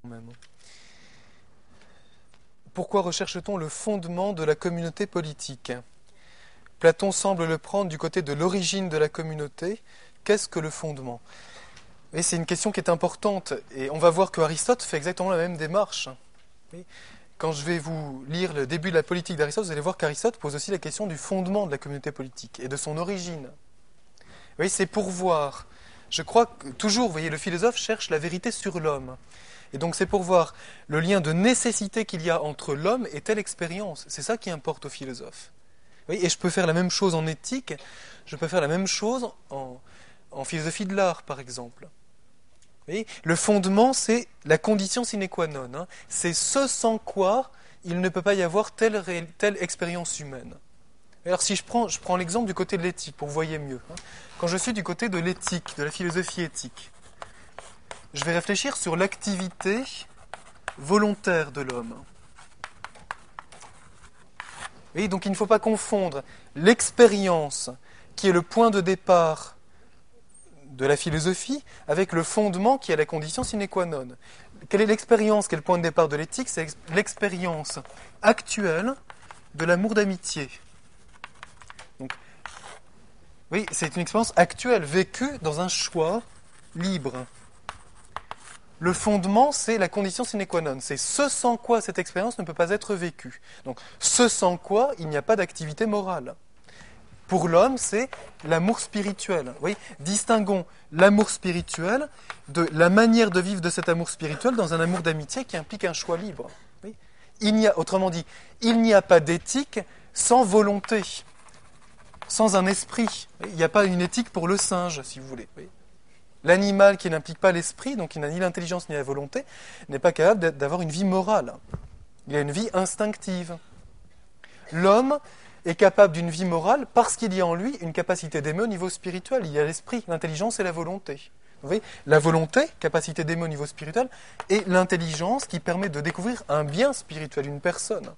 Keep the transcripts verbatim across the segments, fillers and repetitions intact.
Même. Pourquoi recherche-t-on le fondement de la communauté politique ? Platon semble le prendre du côté de l'origine de la communauté. Qu'est-ce que le fondement ? Et c'est une question qui est importante, et on va voir que Aristote fait exactement la même démarche. Quand je vais vous lire le début de la politique d'Aristote, vous allez voir qu'Aristote pose aussi la question du fondement de la communauté politique et de son origine. Oui, c'est pour voir. Je crois que toujours, vous voyez, le philosophe cherche la vérité sur l'homme. Et donc c'est pour voir le lien de nécessité qu'il y a entre l'homme et telle expérience. C'est ça qui importe au philosophe. Oui, et je peux faire la même chose en éthique, je peux faire la même chose en, en philosophie de l'art, par exemple. Oui, le fondement, c'est la condition sine qua non. Hein. C'est ce sans quoi il ne peut pas y avoir telle, ré, telle expérience humaine. Alors si je prends, je prends l'exemple du côté de l'éthique, pour que vous voyez mieux. Hein. Quand je suis du côté de l'éthique, de la philosophie éthique, je vais réfléchir sur l'activité volontaire de l'homme. Oui, donc il ne faut pas confondre l'expérience, qui est le point de départ de la philosophie, avec le fondement qui est la condition sine qua non. Quelle est l'expérience qui est le point de départ de l'éthique ? C'est l'expérience actuelle de l'amour d'amitié. Donc, oui, c'est une expérience actuelle, vécue dans un choix libre. Le fondement, c'est la condition sine qua non. C'est ce sans quoi cette expérience ne peut pas être vécue. Donc, ce sans quoi il n'y a pas d'activité morale. Pour l'homme, c'est l'amour spirituel. Oui, distinguons l'amour spirituel de la manière de vivre de cet amour spirituel dans un amour d'amitié qui implique un choix libre. Oui. Il n'y a, autrement dit, il n'y a pas d'éthique sans volonté, sans un esprit. Oui. Il n'y a pas une éthique pour le singe, si vous voulez. Oui. L'animal qui n'implique pas l'esprit, donc qui n'a ni l'intelligence ni la volonté, n'est pas capable d'avoir une vie morale. Il a une vie instinctive. L'homme est capable d'une vie morale parce qu'il y a en lui une capacité d'aimer au niveau spirituel. Il y a l'esprit, l'intelligence et la volonté. Vous voyez, la volonté, capacité d'aimer au niveau spirituel, et l'intelligence qui permet de découvrir un bien spirituel, une personne.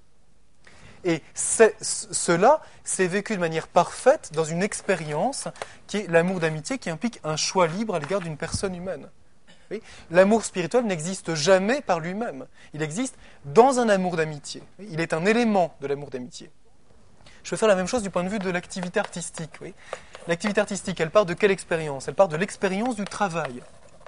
Et c'est, cela, c'est vécu de manière parfaite dans une expérience qui est l'amour d'amitié, qui implique un choix libre à l'égard d'une personne humaine. Oui, l'amour spirituel n'existe jamais par lui-même. Il existe dans un amour d'amitié. Il est un élément de l'amour d'amitié. Je vais faire la même chose du point de vue de l'activité artistique. Oui. L'activité artistique, elle part de quelle expérience ? Elle part de l'expérience du travail.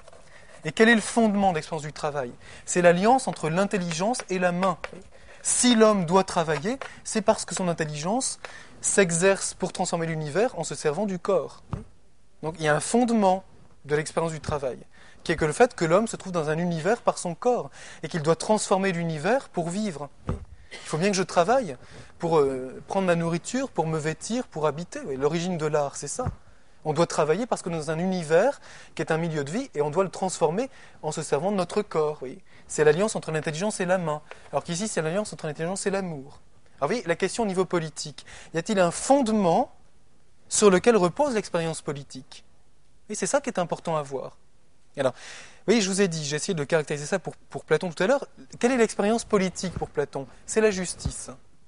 Et quel est le fondement de l'expérience du travail ? C'est l'alliance entre l'intelligence et la main. Oui. Si l'homme doit travailler, c'est parce que son intelligence s'exerce pour transformer l'univers en se servant du corps. Donc il y a un fondement de l'expérience du travail, qui est que le fait que l'homme se trouve dans un univers par son corps, et qu'il doit transformer l'univers pour vivre. Il faut bien que je travaille pour euh, prendre ma nourriture, pour me vêtir, pour habiter. Oui, l'origine de l'art, c'est ça. On doit travailler parce que nous sommes dans un univers qui est un milieu de vie, et on doit le transformer en se servant de notre corps. Oui. C'est l'alliance entre l'intelligence et la main. Alors qu'ici, c'est l'alliance entre l'intelligence et l'amour. Alors vous voyez, la question au niveau politique. Y a-t-il un fondement sur lequel repose l'expérience politique ? Et c'est ça qui est important à voir. Alors, oui, je vous ai dit, j'ai essayé de caractériser ça pour, pour Platon tout à l'heure. Quelle est l'expérience politique pour Platon ? C'est la justice.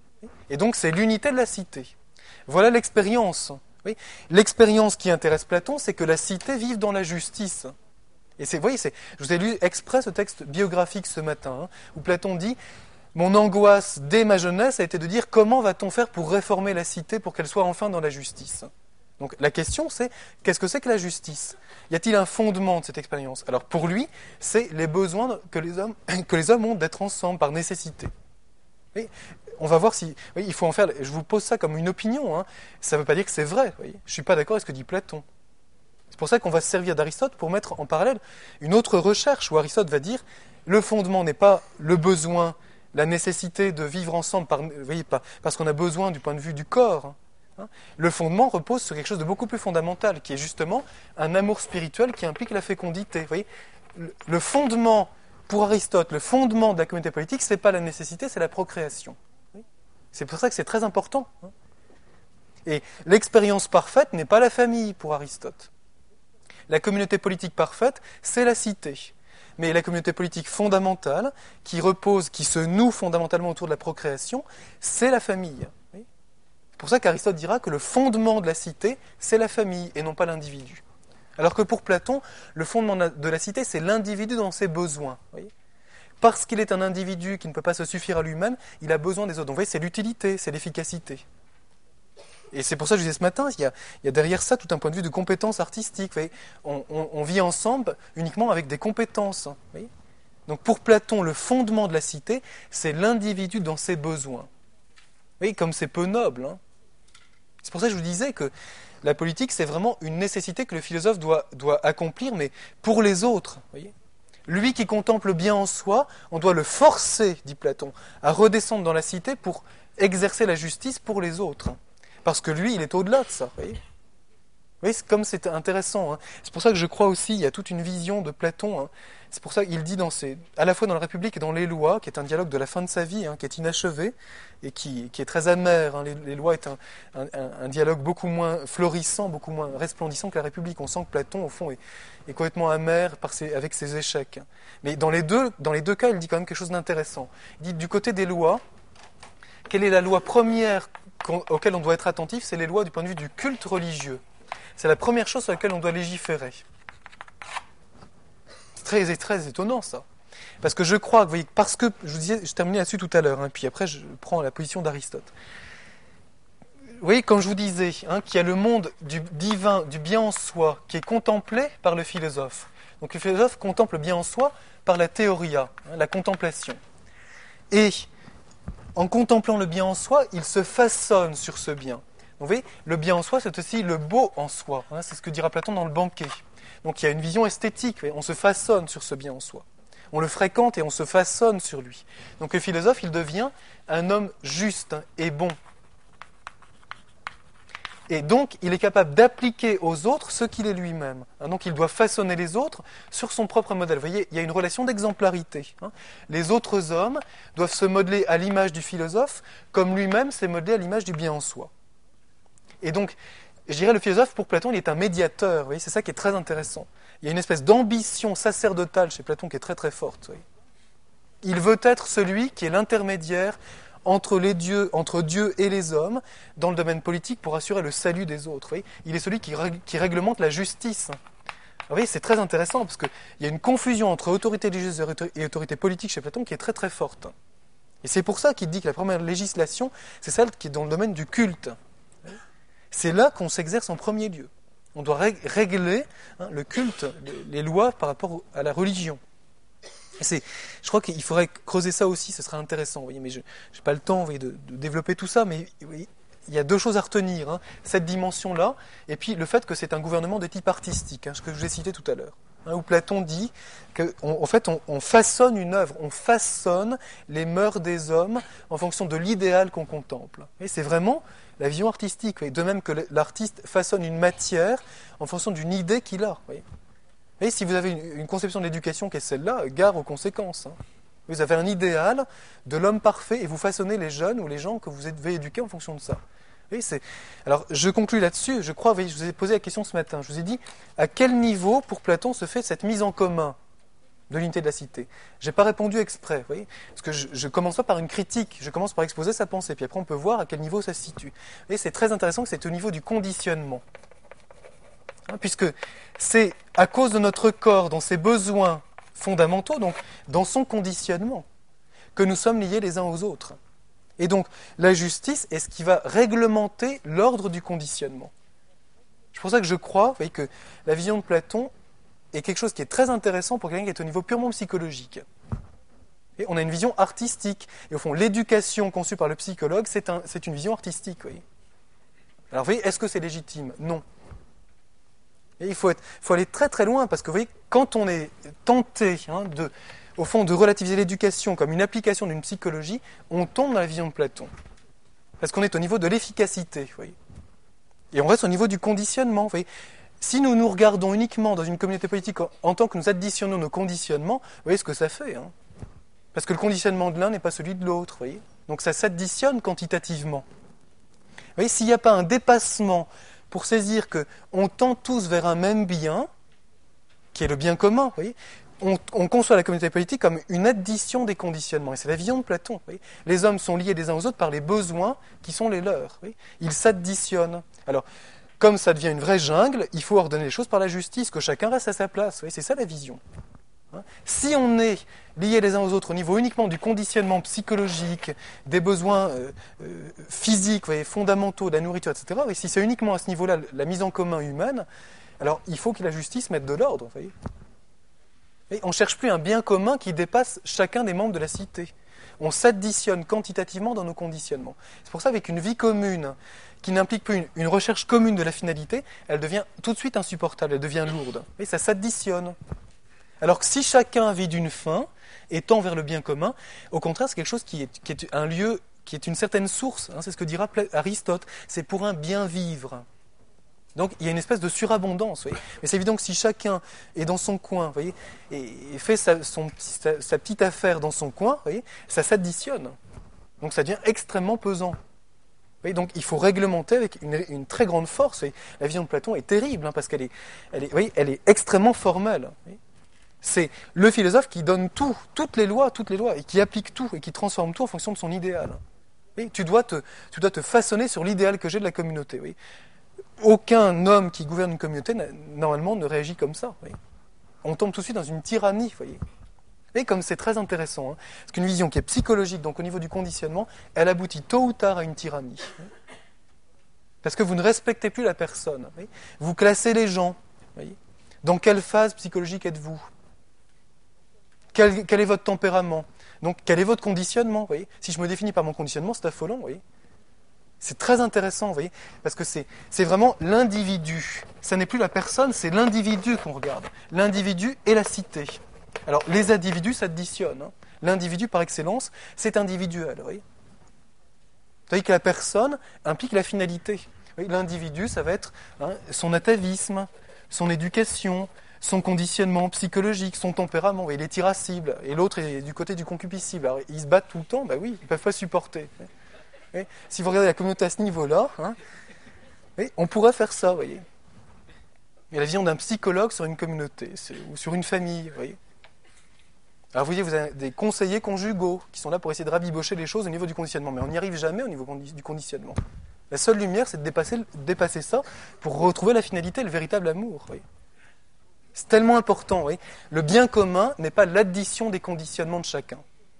Et donc, c'est l'unité de la cité. Voilà l'expérience. Oui. L'expérience qui intéresse Platon, c'est que la cité vive dans la justice. Et c'est, vous voyez, c'est, je vous ai lu exprès ce texte biographique ce matin, hein, où Platon dit « Mon angoisse dès ma jeunesse a été de dire comment va-t-on faire pour réformer la cité pour qu'elle soit enfin dans la justice ?» Donc la question c'est, qu'est-ce que c'est que la justice ? Y a-t-il un fondement de cette expérience ? Alors pour lui, c'est les besoins que les hommes, que les hommes ont d'être ensemble par nécessité. Oui, on va voir si... Oui, il faut en faire... Je vous pose ça comme une opinion, hein. Ça ne veut pas dire que c'est vrai. Oui. Je ne suis pas d'accord avec ce que dit Platon. C'est pour ça qu'on va se servir d'Aristote pour mettre en parallèle une autre recherche où Aristote va dire le fondement n'est pas le besoin, la nécessité de vivre ensemble par, vous voyez, pas, parce qu'on a besoin du point de vue du corps. Hein. Le fondement repose sur quelque chose de beaucoup plus fondamental, qui est justement un amour spirituel qui implique la fécondité. Vous voyez, le fondement, pour Aristote, le fondement de la communauté politique, ce n'est pas la nécessité, c'est la procréation. C'est pour ça que c'est très important. Et l'expérience parfaite n'est pas la famille pour Aristote. La communauté politique parfaite, c'est la cité. Mais la communauté politique fondamentale, qui repose, qui se noue fondamentalement autour de la procréation, c'est la famille. Oui. C'est pour ça qu'Aristote dira que le fondement de la cité, c'est la famille et non pas l'individu. Alors que pour Platon, le fondement de la cité, c'est l'individu dans ses besoins. Oui. parce qu'il est un individu qui ne peut pas se suffire à lui-même, il a besoin des autres. Donc vous voyez, c'est l'utilité, c'est l'efficacité. Et c'est pour ça que je disais ce matin, il y a, il y a derrière ça tout un point de vue de compétence artistique. Vous voyez, on, on, on vit ensemble uniquement avec des compétences. Vous voyez. Donc pour Platon, le fondement de la cité, c'est l'individu dans ses besoins. Vous voyez, comme c'est peu noble. Hein. C'est pour ça que je vous disais que la politique, c'est vraiment une nécessité que le philosophe doit, doit accomplir, mais pour les autres. Vous voyez. Lui qui contemple bien en soi, on doit le forcer, dit Platon, à redescendre dans la cité pour exercer la justice pour les autres. Parce que lui, il est au-delà de ça. Vous voyez, vous voyez c'est comme c'est intéressant. Hein. C'est pour ça que je crois aussi, il y a toute une vision de Platon. Hein. C'est pour ça qu'il dit dans ses, à la fois dans la République et dans les lois, qui est un dialogue de la fin de sa vie, hein, qui est inachevé et qui, qui est très amer. Hein. Les, les lois est un, un, un dialogue beaucoup moins florissant, beaucoup moins resplendissant que la République. On sent que Platon, au fond, est, est complètement amer par ses, avec ses échecs. Mais dans les, deux, dans les deux cas, il dit quand même quelque chose d'intéressant. Il dit du côté des lois, quelle est la loi première auquel on doit être attentif? C'est les lois du point de vue du culte religieux. C'est la première chose sur laquelle on doit légiférer. C'est très, très étonnant, ça. Parce que je crois, vous voyez, parce que, je vous disais, je terminais là-dessus tout à l'heure, hein, puis après je prends la position d'Aristote. Vous voyez, quand je vous disais hein, qu'il y a le monde du divin, du bien en soi, qui est contemplé par le philosophe. Donc le philosophe contemple le bien en soi par la théoria, hein, la contemplation. Et en contemplant le bien en soi, il se façonne sur ce bien. Donc, vous voyez, le bien en soi, c'est aussi le beau en soi. Hein, c'est ce que dira Platon dans le Banquet. Donc il y a une vision esthétique, on se façonne sur ce bien en soi. On le fréquente et on se façonne sur lui. Donc le philosophe, il devient un homme juste et bon. Et donc, il est capable d'appliquer aux autres ce qu'il est lui-même. Donc, il doit façonner les autres sur son propre modèle. Vous voyez, il y a une relation d'exemplarité. Les autres hommes doivent se modeler à l'image du philosophe, comme lui-même s'est modelé à l'image du bien en soi. Et donc, je dirais, le philosophe, pour Platon, il est un médiateur. Vous voyez, c'est ça qui est très intéressant. Il y a une espèce d'ambition sacerdotale chez Platon qui est très très forte. Vous voyez. Il veut être celui qui est l'intermédiaire entre les dieux, entre Dieu et les hommes, dans le domaine politique pour assurer le salut des autres. Vous voyez, il est celui qui, règle, qui réglemente la justice. Vous voyez, c'est très intéressant parce qu'il y a une confusion entre autorité religieuse et autorité politique chez Platon qui est très très forte. Et c'est pour ça qu'il dit que la première législation, c'est celle qui est dans le domaine du culte. C'est là qu'on s'exerce en premier lieu. On doit régler hein, le culte, les lois par rapport à la religion. C'est, je crois qu'il faudrait creuser ça aussi, ce serait intéressant. Vous voyez, mais je n'ai pas le temps vous voyez, de, de développer tout ça, mais vous voyez, il y a deux choses à retenir. Hein, cette dimension-là, et puis le fait que c'est un gouvernement de type artistique, hein, ce que je vous ai cité tout à l'heure, hein, où Platon dit qu'en en fait, on, on façonne une œuvre, on façonne les mœurs des hommes en fonction de l'idéal qu'on contemple. Et c'est vraiment la vision artistique, vous voyez, de même que l'artiste façonne une matière en fonction d'une idée qu'il a. Vous voyez. Et si vous avez une, une conception de l'éducation qui est celle-là, gare aux conséquences. Hein. Vous avez un idéal de l'homme parfait et vous façonnez les jeunes ou les gens que vous devez éduquer en fonction de ça. Vous voyez, c'est... Alors, je conclus là-dessus. Je crois, vous voyez, je vous ai posé la question ce matin. Je vous ai dit, à quel niveau, pour Platon, se fait cette mise en commun de l'unité de la cité? Je n'ai pas répondu exprès, vous voyez, parce que je ne commence pas par une critique, je commence par exposer sa pensée, puis après on peut voir à quel niveau ça se situe. Vous voyez, c'est très intéressant que c'est au niveau du conditionnement. Hein, puisque c'est à cause de notre corps, dans ses besoins fondamentaux, donc dans son conditionnement, que nous sommes liés les uns aux autres. Et donc, la justice est ce qui va réglementer l'ordre du conditionnement. C'est pour ça que je crois, vous voyez, que la vision de Platon est quelque chose qui est très intéressant pour quelqu'un qui est au niveau purement psychologique. Et on a une vision artistique. Et au fond, l'éducation conçue par le psychologue, c'est, un, c'est une vision artistique. Vous voyez. Alors, vous voyez, est-ce que c'est légitime? Non. Et il faut, être, faut aller très très loin, parce que vous voyez, quand on est tenté, hein, de, au fond, de relativiser l'éducation comme une application d'une psychologie, on tombe dans la vision de Platon. Parce qu'on est au niveau de l'efficacité, vous voyez. Et on reste au niveau du conditionnement, vous voyez. Si nous nous regardons uniquement dans une communauté politique en, en tant que nous additionnons nos conditionnements, vous voyez ce que ça fait. Hein. Parce que le conditionnement de l'un n'est pas celui de l'autre, vous voyez. Donc ça s'additionne quantitativement. Vous voyez, s'il n'y a pas un dépassement pour saisir qu'on tend tous vers un même bien, qui est le bien commun, vous voyez, on, on conçoit la communauté politique comme une addition des conditionnements. Et c'est la vision de Platon. Vous voyez. Les hommes sont liés les uns aux autres par les besoins qui sont les leurs. Vous voyez. Ils s'additionnent. Alors, comme ça devient une vraie jungle, il faut ordonner les choses par la justice, que chacun reste à sa place. Vous voyez. C'est ça la vision. Hein. Si on est liés les uns aux autres au niveau uniquement du conditionnement psychologique, des besoins euh, euh, physiques, vous voyez, fondamentaux, de la nourriture, et cetera, et si c'est uniquement à ce niveau-là la mise en commun humaine, alors il faut que la justice mette de l'ordre. Vous voyez. Et on ne cherche plus un bien commun qui dépasse chacun des membres de la cité. On s'additionne quantitativement dans nos conditionnements. C'est pour ça qu'avec une vie commune qui n'implique plus une, une recherche commune de la finalité, elle devient tout de suite insupportable, elle devient lourde. Et ça s'additionne. Alors que si chacun vit d'une fin et tend vers le bien commun, au contraire, c'est quelque chose qui est, qui est un lieu, qui est une certaine source. Hein, c'est ce que dira Aristote. C'est pour un bien vivre. Donc il y a une espèce de surabondance. Vous voyez. Mais c'est évident que si chacun est dans son coin, vous voyez, et fait sa, son, sa, sa petite affaire dans son coin, vous voyez, ça s'additionne. Donc ça devient extrêmement pesant. Vous voyez, donc il faut réglementer avec une, une très grande force. Vous voyez. La vision de Platon est terrible hein, parce qu'elle est, elle est, vous voyez, elle est extrêmement formelle. Vous voyez. C'est le philosophe qui donne tout, toutes les lois, toutes les lois, et qui applique tout, et qui transforme tout en fonction de son idéal. Et tu dois te, tu dois te façonner sur l'idéal que j'ai de la communauté. Oui. Aucun homme qui gouverne une communauté, normalement, ne réagit comme ça. Oui. On tombe tout de suite dans une tyrannie. Voyez. Et comme c'est très intéressant, hein, parce qu'une vision qui est psychologique, donc au niveau du conditionnement, elle aboutit tôt ou tard à une tyrannie. Parce que vous ne respectez plus la personne. Oui. Vous classez les gens. Oui. Dans quelle phase psychologique êtes-vous ? Quel, quel est votre tempérament ? Donc, quel est votre conditionnement ? Vous voyez ? Si je me définis par mon conditionnement, c'est affolant. Vous voyez ? C'est très intéressant, vous voyez ? Parce que c'est, c'est vraiment l'individu. Ça n'est plus la personne, c'est l'individu qu'on regarde. L'individu et la cité. Alors, les individus s'additionnent. Hein. L'individu, par excellence, c'est individuel. Vous voyez ? Vous voyez que la personne implique la finalité. Vous voyez ? L'individu, ça va être hein, son atavisme, son éducation, son conditionnement psychologique, son tempérament. Il est irascible, et l'autre est du côté du concupiscible. Alors, ils se battent tout le temps, ben oui, ils ne peuvent pas supporter. Et si vous regardez la communauté à ce niveau-là, hein, on pourrait faire ça, vous voyez. Il y a la vision d'un psychologue sur une communauté, ou sur une famille, vous voyez. Alors vous voyez, vous avez des conseillers conjugaux qui sont là pour essayer de rabibocher les choses au niveau du conditionnement, mais on n'y arrive jamais au niveau du conditionnement. La seule lumière, c'est de dépasser, dépasser ça pour retrouver la finalité, le véritable amour, vous voyez. C'est tellement important. Oui. Le bien commun n'est pas l'addition des conditionnements de chacun.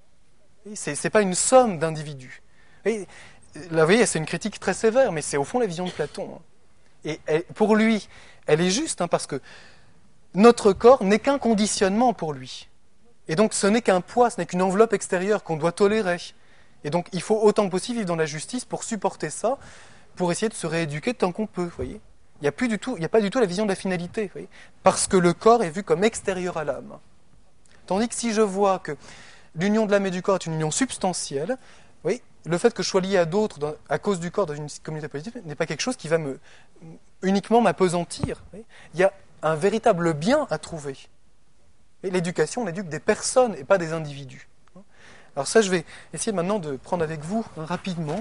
Ce n'est pas une somme d'individus. Et, là, vous voyez, c'est une critique très sévère, mais c'est au fond la vision de Platon. Et elle, pour lui, elle est juste, hein, parce que notre corps n'est qu'un conditionnement pour lui. Et donc, ce n'est qu'un poids, ce n'est qu'une enveloppe extérieure qu'on doit tolérer. Et donc, il faut autant que possible vivre dans la justice pour supporter ça, pour essayer de se rééduquer tant qu'on peut, vous voyez. Il n'y a plus du tout, il n'y a pas du tout la vision de la finalité, vous voyez, parce que le corps est vu comme extérieur à l'âme. Tandis que si je vois que l'union de l'âme et du corps est une union substantielle, vous voyez, le fait que je sois lié à d'autres dans, à cause du corps dans une communauté politique n'est pas quelque chose qui va me uniquement m'appesantir. Vous voyez. Il y a un véritable bien à trouver. Et l'éducation, on éduque des personnes et pas des individus. Alors ça, je vais essayer maintenant de prendre avec vous hein, rapidement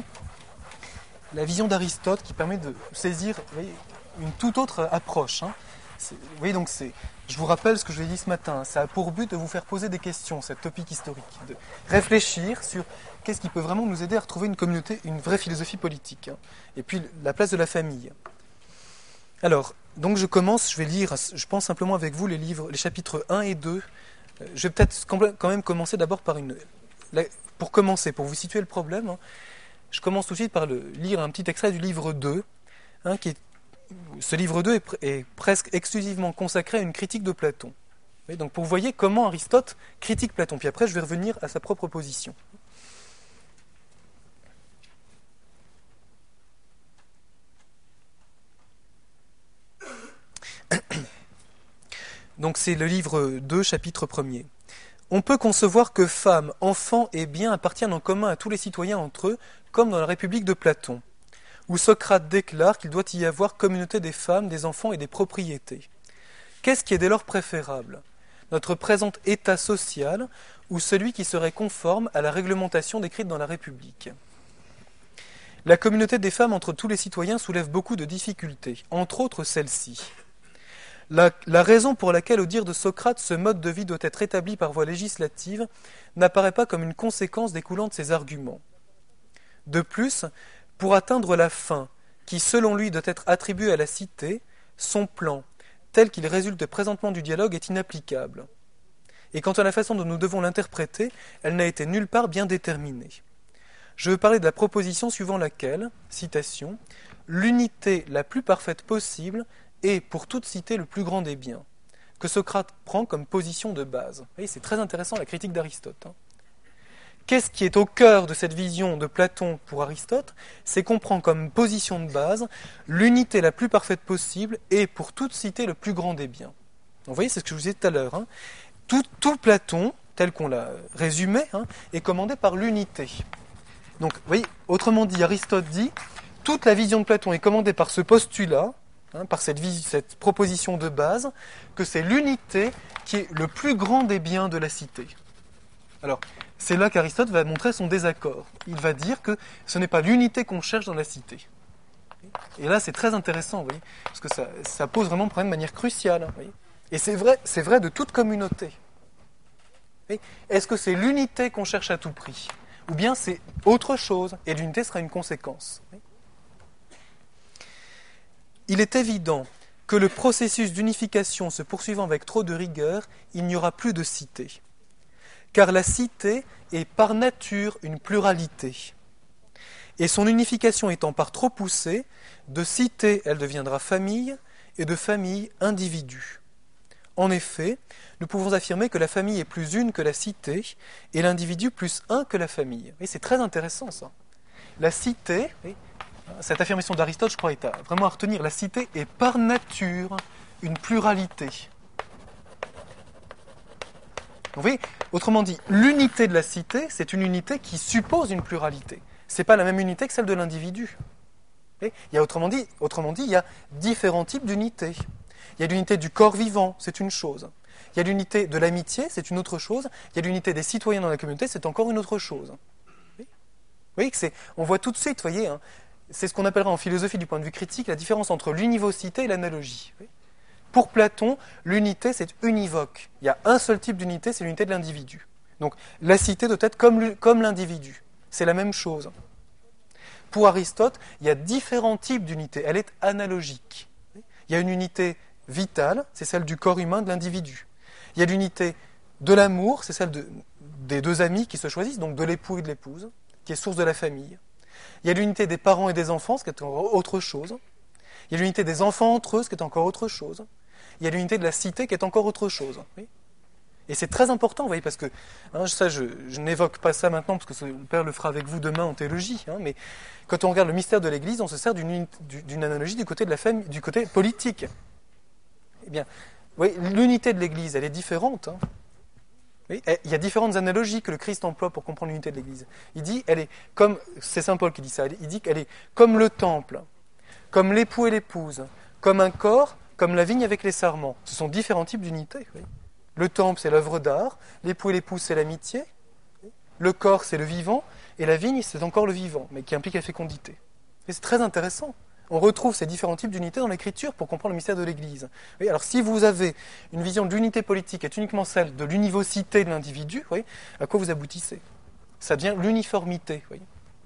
la vision d'Aristote qui permet de saisir vous voyez, une toute autre approche. Hein. Vous voyez, donc c'est, je vous rappelle ce que je vous ai dit ce matin, hein, ça a pour but de vous faire poser des questions, cette topique historique, de réfléchir sur qu'est-ce qui peut vraiment nous aider à retrouver une communauté, une vraie philosophie politique, hein, et puis la place de la famille. Alors, donc je commence, je vais lire, je pense simplement avec vous les livres, les chapitres un et deux. Je vais peut-être quand même commencer d'abord par une... Pour commencer, pour vous situer le problème, hein, je commence tout de suite par le, lire un petit extrait du livre deux, hein, qui est, ce livre deux est, est presque exclusivement consacré à une critique de Platon. Et donc pour vous voyez comment Aristote critique Platon, puis après je vais revenir à sa propre position. Donc c'est le livre deux, chapitre premier. On peut concevoir que femmes, enfants et biens appartiennent en commun à tous les citoyens entre eux, comme dans la République de Platon, où Socrate déclare qu'il doit y avoir communauté des femmes, des enfants et des propriétés. Qu'est-ce qui est dès lors préférable ? Notre présent état social ou celui qui serait conforme à la réglementation décrite dans la République ? La communauté des femmes entre tous les citoyens soulève beaucoup de difficultés, entre autres celle-ci. La, la raison pour laquelle, au dire de Socrate, ce mode de vie doit être établi par voie législative n'apparaît pas comme une conséquence découlant de ses arguments. De plus, pour atteindre la fin, qui selon lui doit être attribuée à la cité, son plan, tel qu'il résulte présentement du dialogue, est inapplicable. Et quant à la façon dont nous devons l'interpréter, elle n'a été nulle part bien déterminée. Je veux parler de la proposition suivant laquelle, citation, « l'unité la plus parfaite possible est, pour toute cité, le plus grand des biens », que Socrate prend comme position de base. Vous voyez, c'est très intéressant la critique d'Aristote. Hein. Qu'est-ce qui est au cœur de cette vision de Platon pour Aristote? C'est qu'on prend comme position de base l'unité la plus parfaite possible et pour toute cité le plus grand des biens. Donc, vous voyez, c'est ce que je vous disais tout à l'heure. Hein. Tout, tout Platon, tel qu'on l'a résumé, hein, est commandé par l'unité. Donc, vous voyez, autrement dit, Aristote dit, toute la vision de Platon est commandée par ce postulat, hein, par cette, vis- cette proposition de base, que c'est l'unité qui est le plus grand des biens de la cité. Alors, c'est là qu'Aristote va montrer son désaccord. Il va dire que ce n'est pas l'unité qu'on cherche dans la cité. Et là, c'est très intéressant, vous voyez, parce que ça, ça pose vraiment le problème de manière cruciale. Vous voyez. Et c'est vrai, c'est vrai de toute communauté. Vous voyez. Est-ce que c'est l'unité qu'on cherche à tout prix? Ou bien c'est autre chose, et l'unité sera une conséquence. Vous voyez. Il est évident que le processus d'unification se poursuivant avec trop de rigueur, il n'y aura plus de cité. Car la cité est par nature une pluralité. Et son unification étant par trop poussée, de cité elle deviendra famille, et de famille individu. En effet, nous pouvons affirmer que la famille est plus une que la cité, et l'individu plus un que la famille. Et c'est très intéressant ça. La cité, cette affirmation d'Aristote, je crois, est à, vraiment à retenir. La cité est par nature une pluralité. Vous voyez, autrement dit, l'unité de la cité, c'est une unité qui suppose une pluralité. Ce n'est pas la même unité que celle de l'individu. Il y a, autrement dit, autrement dit, il y a différents types d'unités. Il y a l'unité du corps vivant, c'est une chose. Il y a l'unité de l'amitié, c'est une autre chose. Il y a l'unité des citoyens dans la communauté, c'est encore une autre chose. Vous voyez que c'est, on voit tout de suite, vous voyez, hein, c'est ce qu'on appellera en philosophie du point de vue critique la différence entre l'univocité et l'analogie. Pour Platon, l'unité, c'est univoque. Il y a un seul type d'unité, c'est l'unité de l'individu. Donc la cité doit être comme, comme l'individu. C'est la même chose. Pour Aristote, il y a différents types d'unités. Elle est analogique. Il y a une unité vitale, c'est celle du corps humain de l'individu. Il y a l'unité de l'amour, c'est celle de, des deux amis qui se choisissent, donc de l'époux et de l'épouse, qui est source de la famille. Il y a l'unité des parents et des enfants, ce qui est encore autre chose. Il y a l'unité des enfants entre eux, ce qui est encore autre chose. Il y a l'unité de la cité qui est encore autre chose. Oui. Et c'est très important, vous voyez, parce que, hein, ça, je, je n'évoque pas ça maintenant, parce que le Père le fera avec vous demain en théologie, hein, mais quand on regarde le mystère de l'Église, on se sert d'une, d'une analogie du côté de la famille, du côté politique. Eh bien, vous voyez, l'unité de l'Église, elle est différente. Hein. Oui, il y a différentes analogies que le Christ emploie pour comprendre l'unité de l'Église. Il dit, elle est comme, c'est saint Paul qui dit ça, il dit qu'elle est comme le temple, comme l'époux et l'épouse, comme un corps, comme la vigne avec les sarments. Ce sont différents types d'unités. Oui. Le temple, c'est l'œuvre d'art, l'époux et l'épouse, c'est l'amitié, le corps, c'est le vivant, et la vigne, c'est encore le vivant, mais qui implique la fécondité. Et c'est très intéressant. On retrouve ces différents types d'unités dans l'Écriture pour comprendre le mystère de l'Église. Oui, alors si vous avez une vision de l'unité politique qui est uniquement celle de l'univocité de l'individu, oui, à quoi vous aboutissez? Ça devient l'uniformité. Oui.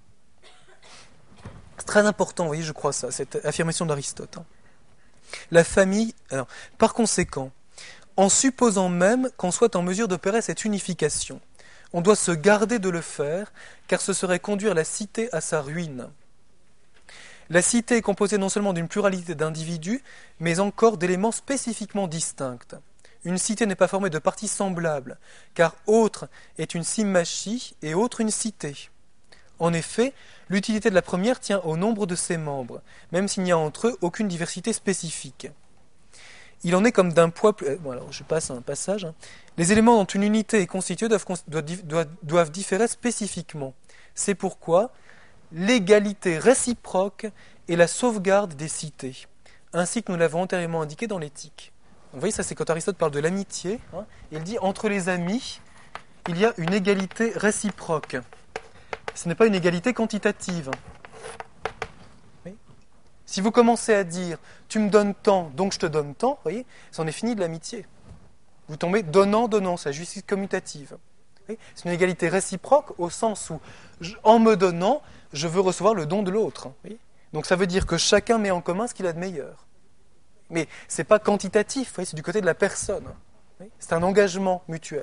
C'est très important, vous voyez, je crois ça, cette affirmation d'Aristote. Hein. La famille, alors, par conséquent, en supposant même qu'on soit en mesure d'opérer cette unification, on doit se garder de le faire, car ce serait conduire la cité à sa ruine. La cité est composée non seulement d'une pluralité d'individus, mais encore d'éléments spécifiquement distincts. Une cité n'est pas formée de parties semblables, car autre est une symmachie et autre une cité. En effet, l'utilité de la première tient au nombre de ses membres, même s'il n'y a entre eux aucune diversité spécifique. Il en est comme d'un poids plus... Bon, alors je passe à un passage. Hein. Les éléments dont une unité est constituée doivent, doivent, doivent différer spécifiquement. C'est pourquoi l'égalité réciproque est la sauvegarde des cités, ainsi que nous l'avons antérieurement indiqué dans l'éthique. Vous voyez, ça c'est quand Aristote parle de l'amitié. Hein, il dit, entre les amis, il y a une égalité réciproque. Ce n'est pas une égalité quantitative. Oui. Si vous commencez à dire « tu me donnes tant, donc je te donne tant », vous voyez, c'en est fini de l'amitié. Vous tombez donnant-donnant, c'est la justice commutative. Oui. C'est une égalité réciproque au sens où, je, en me donnant, je veux recevoir le don de l'autre. Oui. Donc ça veut dire que chacun met en commun ce qu'il a de meilleur. Mais ce n'est pas quantitatif, vous voyez, c'est du côté de la personne. Oui, c'est un engagement mutuel.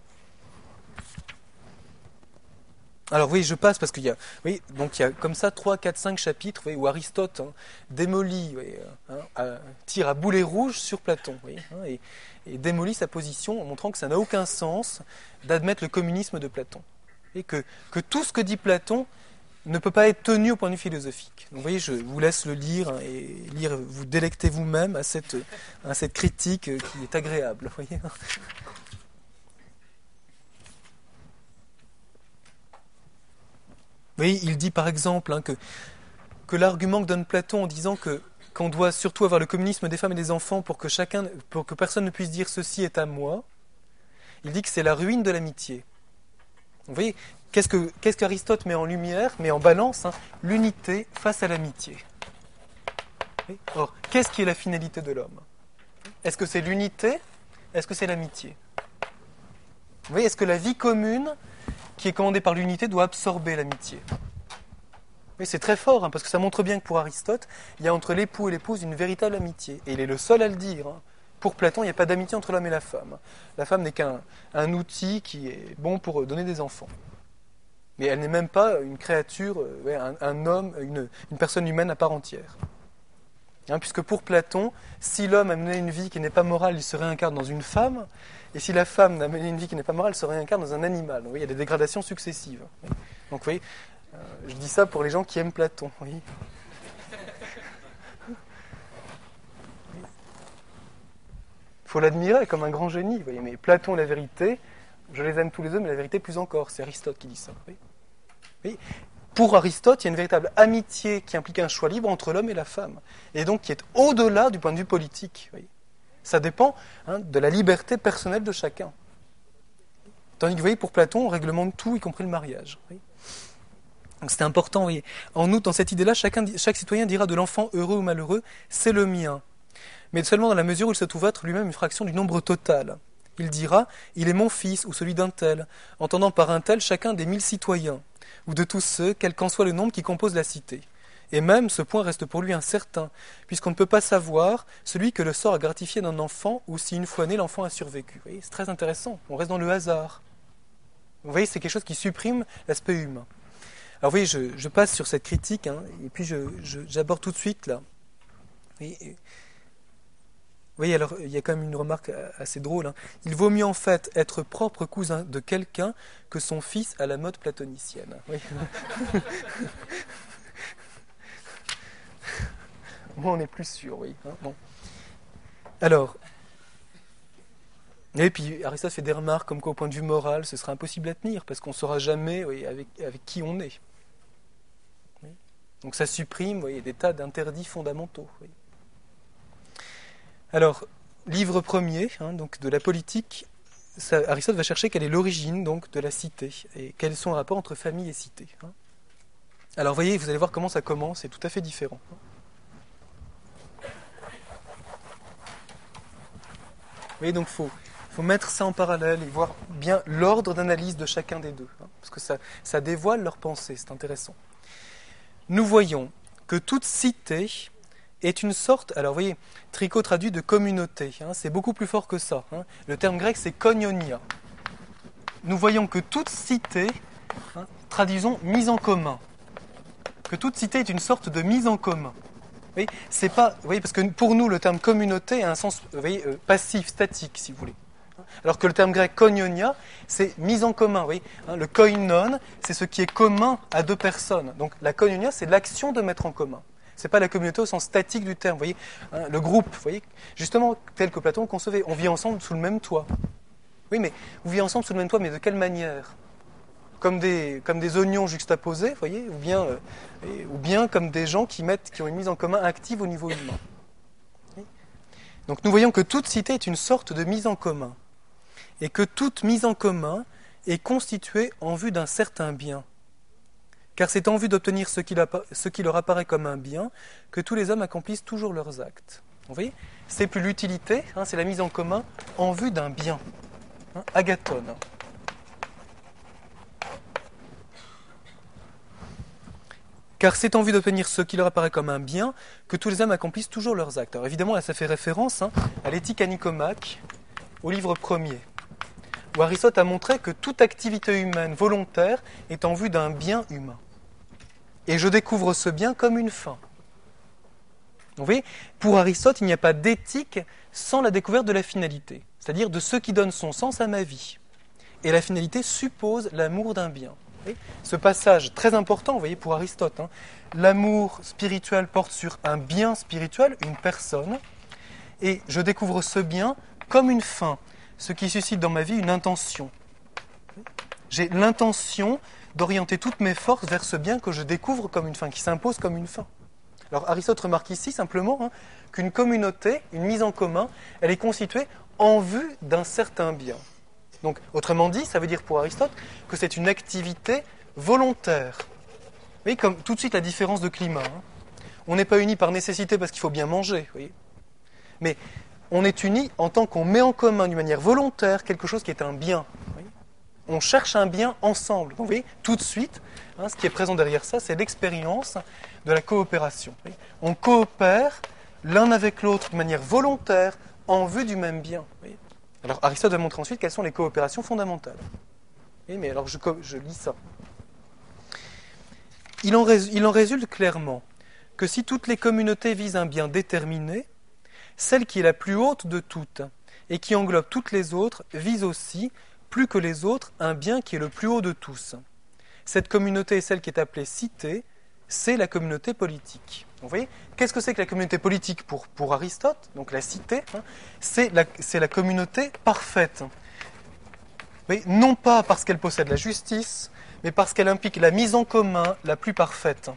Alors oui, je passe parce qu'il y a, oui, donc il y a comme ça trois, quatre, cinq chapitres, oui, où Aristote hein, démolit, oui, hein, à, tire à boulet rouge sur Platon, oui, hein, et, et démolit sa position en montrant que ça n'a aucun sens d'admettre le communisme de Platon, et que, que tout ce que dit Platon ne peut pas être tenu au point de vue philosophique. Donc vous voyez, je vous laisse le lire hein, et lire, vous délecter vous-même à cette, à cette critique qui est agréable, vous voyez. Oui, il dit par exemple hein, que, que l'argument que donne Platon en disant que qu'on doit surtout avoir le communisme des femmes et des enfants pour que chacun, pour que personne ne puisse dire ceci est à moi, il dit que c'est la ruine de l'amitié. Vous voyez, qu'est-ce que qu'est-ce qu'Aristote met en lumière, met en balance hein, l'unité face à l'amitié. Oui. Or, qu'est-ce qui est la finalité de l'homme? Est-ce que c'est l'unité? Est-ce que c'est l'amitié? Vous voyez, est-ce que la vie commune qui est commandée par l'unité doit absorber l'amitié? Oui, c'est très fort, hein, parce que ça montre bien que pour Aristote, il y a entre l'époux et l'épouse une véritable amitié. Et il est le seul à le dire. Hein. Pour Platon, il n'y a pas d'amitié entre l'homme et la femme. La femme n'est qu'un un outil qui est bon pour donner des enfants. Mais elle n'est même pas une créature, euh, ouais, un, un homme, une, une personne humaine à part entière. Hein, puisque pour Platon, si l'homme a mené une vie qui n'est pas morale, il se réincarne dans une femme, et si la femme a mené une vie qui n'est pas morale, elle se réincarne dans un animal. Vous voyez, il y a des dégradations successives. Donc vous voyez, euh, je dis ça pour les gens qui aiment Platon. Oui. Il faut l'admirer comme un grand génie. Vous voyez, mais Platon, la vérité, je les aime tous les deux, mais la vérité plus encore. C'est Aristote qui dit ça. Oui. Oui. Pour Aristote, il y a une véritable amitié qui implique un choix libre entre l'homme et la femme, et donc qui est au-delà du point de vue politique. Vous voyez. Ça dépend hein, de la liberté personnelle de chacun. Tandis que, vous voyez, pour Platon, on réglemente tout, y compris le mariage. Oui. Donc c'est important, vous voyez. En outre, dans cette idée-là, chacun, chaque citoyen dira de l'enfant heureux ou malheureux, c'est le mien. Mais seulement dans la mesure où il se trouve être lui-même une fraction du nombre total. Il dira, il est mon fils ou celui d'un tel, entendant par un tel chacun des mille citoyens, ou de tous ceux, quel qu'en soit le nombre qui compose la cité. Et même, ce point reste pour lui incertain, puisqu'on ne peut pas savoir celui que le sort a gratifié d'un enfant, ou si une fois né, l'enfant a survécu. Vous voyez, c'est très intéressant, on reste dans le hasard. Vous voyez, c'est quelque chose qui supprime l'aspect humain. Alors vous voyez, je, je passe sur cette critique, hein, et puis je, je, j'aborde tout de suite, là. Et, et, vous voyez, alors, il y a quand même une remarque assez drôle. Hein. Il vaut mieux, en fait, être propre cousin de quelqu'un que son fils à la mode platonicienne. Oui. Moi, on est plus sûr, oui. Hein, bon. Alors, et puis Aristote fait des remarques comme qu'au point de vue moral, ce sera impossible à tenir, parce qu'on ne saura jamais oui, avec, avec qui on est. Oui. Donc ça supprime vous voyez, des tas d'interdits fondamentaux. Oui. Alors, livre premier, hein, donc de la politique, ça, Aristote va chercher quelle est l'origine donc de la cité et quels sont les rapports entre famille et cité. Hein. Alors, vous voyez, vous allez voir comment ça commence, c'est tout à fait différent. Hein. Vous voyez, donc il faut, faut mettre ça en parallèle et voir bien l'ordre d'analyse de chacun des deux, hein, parce que ça, ça dévoile leur pensée, c'est intéressant. Nous voyons que toute cité est une sorte, alors vous voyez, Tricot traduit de communauté, hein, c'est beaucoup plus fort que ça. Hein. Le terme grec c'est koinonia. Nous voyons que toute cité, hein, traduisons mise en commun, que toute cité est une sorte de mise en commun. Vous voyez, c'est pas, vous voyez, parce que pour nous le terme communauté a un sens vous voyez, euh, passif, statique si vous voulez. Alors que le terme grec koinonia, c'est mise en commun. Vous voyez, hein, le koinon, c'est ce qui est commun à deux personnes. Donc la koinonia, c'est l'action de mettre en commun. Ce n'est pas la communauté au sens statique du terme. Vous voyez, hein, le groupe, vous voyez, justement tel que Platon le concevait. On vit ensemble sous le même toit. Oui, mais vous vivez ensemble sous le même toit, mais de quelle manière ? Comme des, comme des oignons juxtaposés, vous voyez, ou bien, euh, et, ou bien comme des gens qui, mettent, qui ont une mise en commun active au niveau humain. Oui. Donc nous voyons que toute cité est une sorte de mise en commun. Et que toute mise en commun est constituée en vue d'un certain bien. Car c'est en vue d'obtenir ce qui, ce qui leur apparaît comme un bien que tous les hommes accomplissent toujours leurs actes. Vous voyez, c'est plus l'utilité, hein, c'est la mise en commun en vue d'un bien. Hein, agathon. Car c'est en vue d'obtenir ce qui leur apparaît comme un bien que tous les hommes accomplissent toujours leurs actes. Alors évidemment, là, ça fait référence hein, à l'éthique à Nicomaque, au livre premier, où Aristote a montré que toute activité humaine volontaire est en vue d'un bien humain. Et je découvre ce bien comme une fin. Vous voyez, pour Aristote, il n'y a pas d'éthique sans la découverte de la finalité, c'est-à-dire de ce qui donne son sens à ma vie. Et la finalité suppose l'amour d'un bien. Vous voyez, ce passage très important, vous voyez, pour Aristote, hein, l'amour spirituel porte sur un bien spirituel, une personne, et je découvre ce bien comme une fin, ce qui suscite dans ma vie une intention. J'ai l'intention d'orienter toutes mes forces vers ce bien que je découvre comme une fin, qui s'impose comme une fin. Alors Aristote remarque ici simplement hein, qu'une communauté, une mise en commun, elle est constituée en vue d'un certain bien. Donc, autrement dit, ça veut dire pour Aristote que c'est une activité volontaire. Vous voyez, comme tout de suite la différence de climat. Hein. On n'est pas unis par nécessité parce qu'il faut bien manger, vous voyez. Mais on est unis en tant qu'on met en commun d'une manière volontaire quelque chose qui est un bien. Vous voyez. On cherche un bien ensemble. Donc, vous voyez, tout de suite, hein, ce qui est présent derrière ça, c'est l'expérience de la coopération. Vous voyez. On coopère l'un avec l'autre de manière volontaire en vue du même bien. Vous voyez. Alors Aristote va montrer ensuite quelles sont les coopérations fondamentales. Oui, mais alors je, je lis ça. Il en, rés, il en résulte clairement que si toutes les communautés visent un bien déterminé, celle qui est la plus haute de toutes et qui englobe toutes les autres vise aussi, plus que les autres, un bien qui est le plus haut de tous. Cette communauté est celle qui est appelée cité, c'est la communauté politique. Vous voyez, qu'est-ce que c'est que la communauté politique pour, pour Aristote? Donc la cité, hein, c'est, la, c'est la communauté parfaite. Vous voyez, non pas parce qu'elle possède la justice, mais parce qu'elle implique la mise en commun la plus parfaite.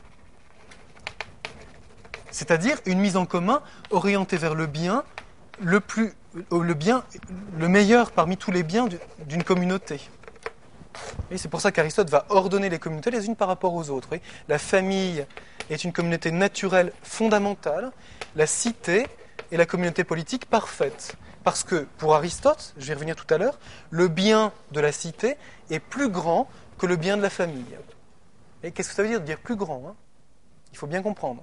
C'est-à-dire une mise en commun orientée vers le bien, le, plus, le, bien, le meilleur parmi tous les biens d'une communauté. Et c'est pour ça qu'Aristote va ordonner les communautés les unes par rapport aux autres. Oui. La famille est une communauté naturelle fondamentale, la cité est la communauté politique parfaite. Parce que, pour Aristote, je vais y revenir tout à l'heure, le bien de la cité est plus grand que le bien de la famille. Et qu'est-ce que ça veut dire de dire plus grand hein? Il faut bien comprendre.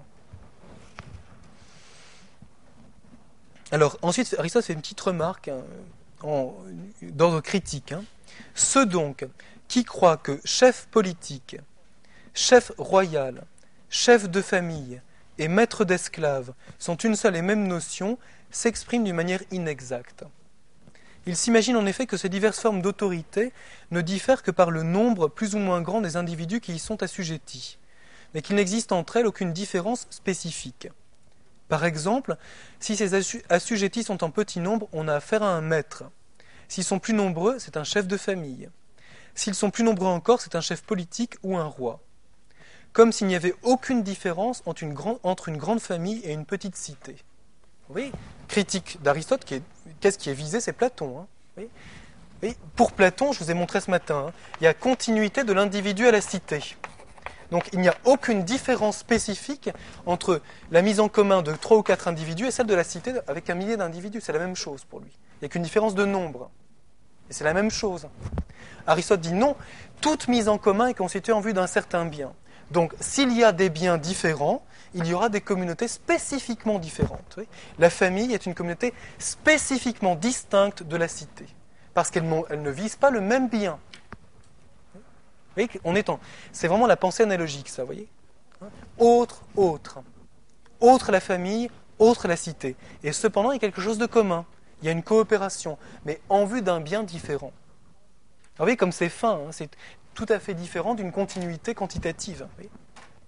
Alors, ensuite, Aristote fait une petite remarque hein, en, d'ordre critique. Hein. Ceux donc qui croient que chef politique, chef royal, chef de famille et maître d'esclaves sont une seule et même notion s'expriment d'une manière inexacte. Ils s'imaginent en effet que ces diverses formes d'autorité ne diffèrent que par le nombre plus ou moins grand des individus qui y sont assujettis, mais qu'il n'existe entre elles aucune différence spécifique. Par exemple, si ces assujettis sont en petit nombre, on a affaire à un maître. S'ils sont plus nombreux, c'est un chef de famille. S'ils sont plus nombreux encore, c'est un chef politique ou un roi. Comme s'il n'y avait aucune différence entre une, grand, entre une grande famille et une petite cité. Vous voyez, critique d'Aristote, qui est, qu'est-ce qui est visé? C'est Platon. Hein. Vous voyez, vous voyez, pour Platon, je vous ai montré ce matin, hein, il y a continuité de l'individu à la cité. Donc il n'y a aucune différence spécifique entre la mise en commun de trois ou quatre individus et celle de la cité avec un millier d'individus. C'est la même chose pour lui. Il n'y a qu'une différence de nombre. Et c'est la même chose. Aristote dit non, toute mise en commun est constituée en vue d'un certain bien. Donc s'il y a des biens différents, il y aura des communautés spécifiquement différentes. Oui. La famille est une communauté spécifiquement distincte de la cité, parce qu'elle ne vise pas le même bien. Vous voyez, on est en, c'est vraiment la pensée analogique, ça, vous voyez. Autre, autre. Autre la famille, autre la cité. Et cependant, il y a quelque chose de commun. Il y a une coopération, mais en vue d'un bien différent. Alors, vous voyez, comme c'est fin, hein, c'est tout à fait différent d'une continuité quantitative. Vous voyez.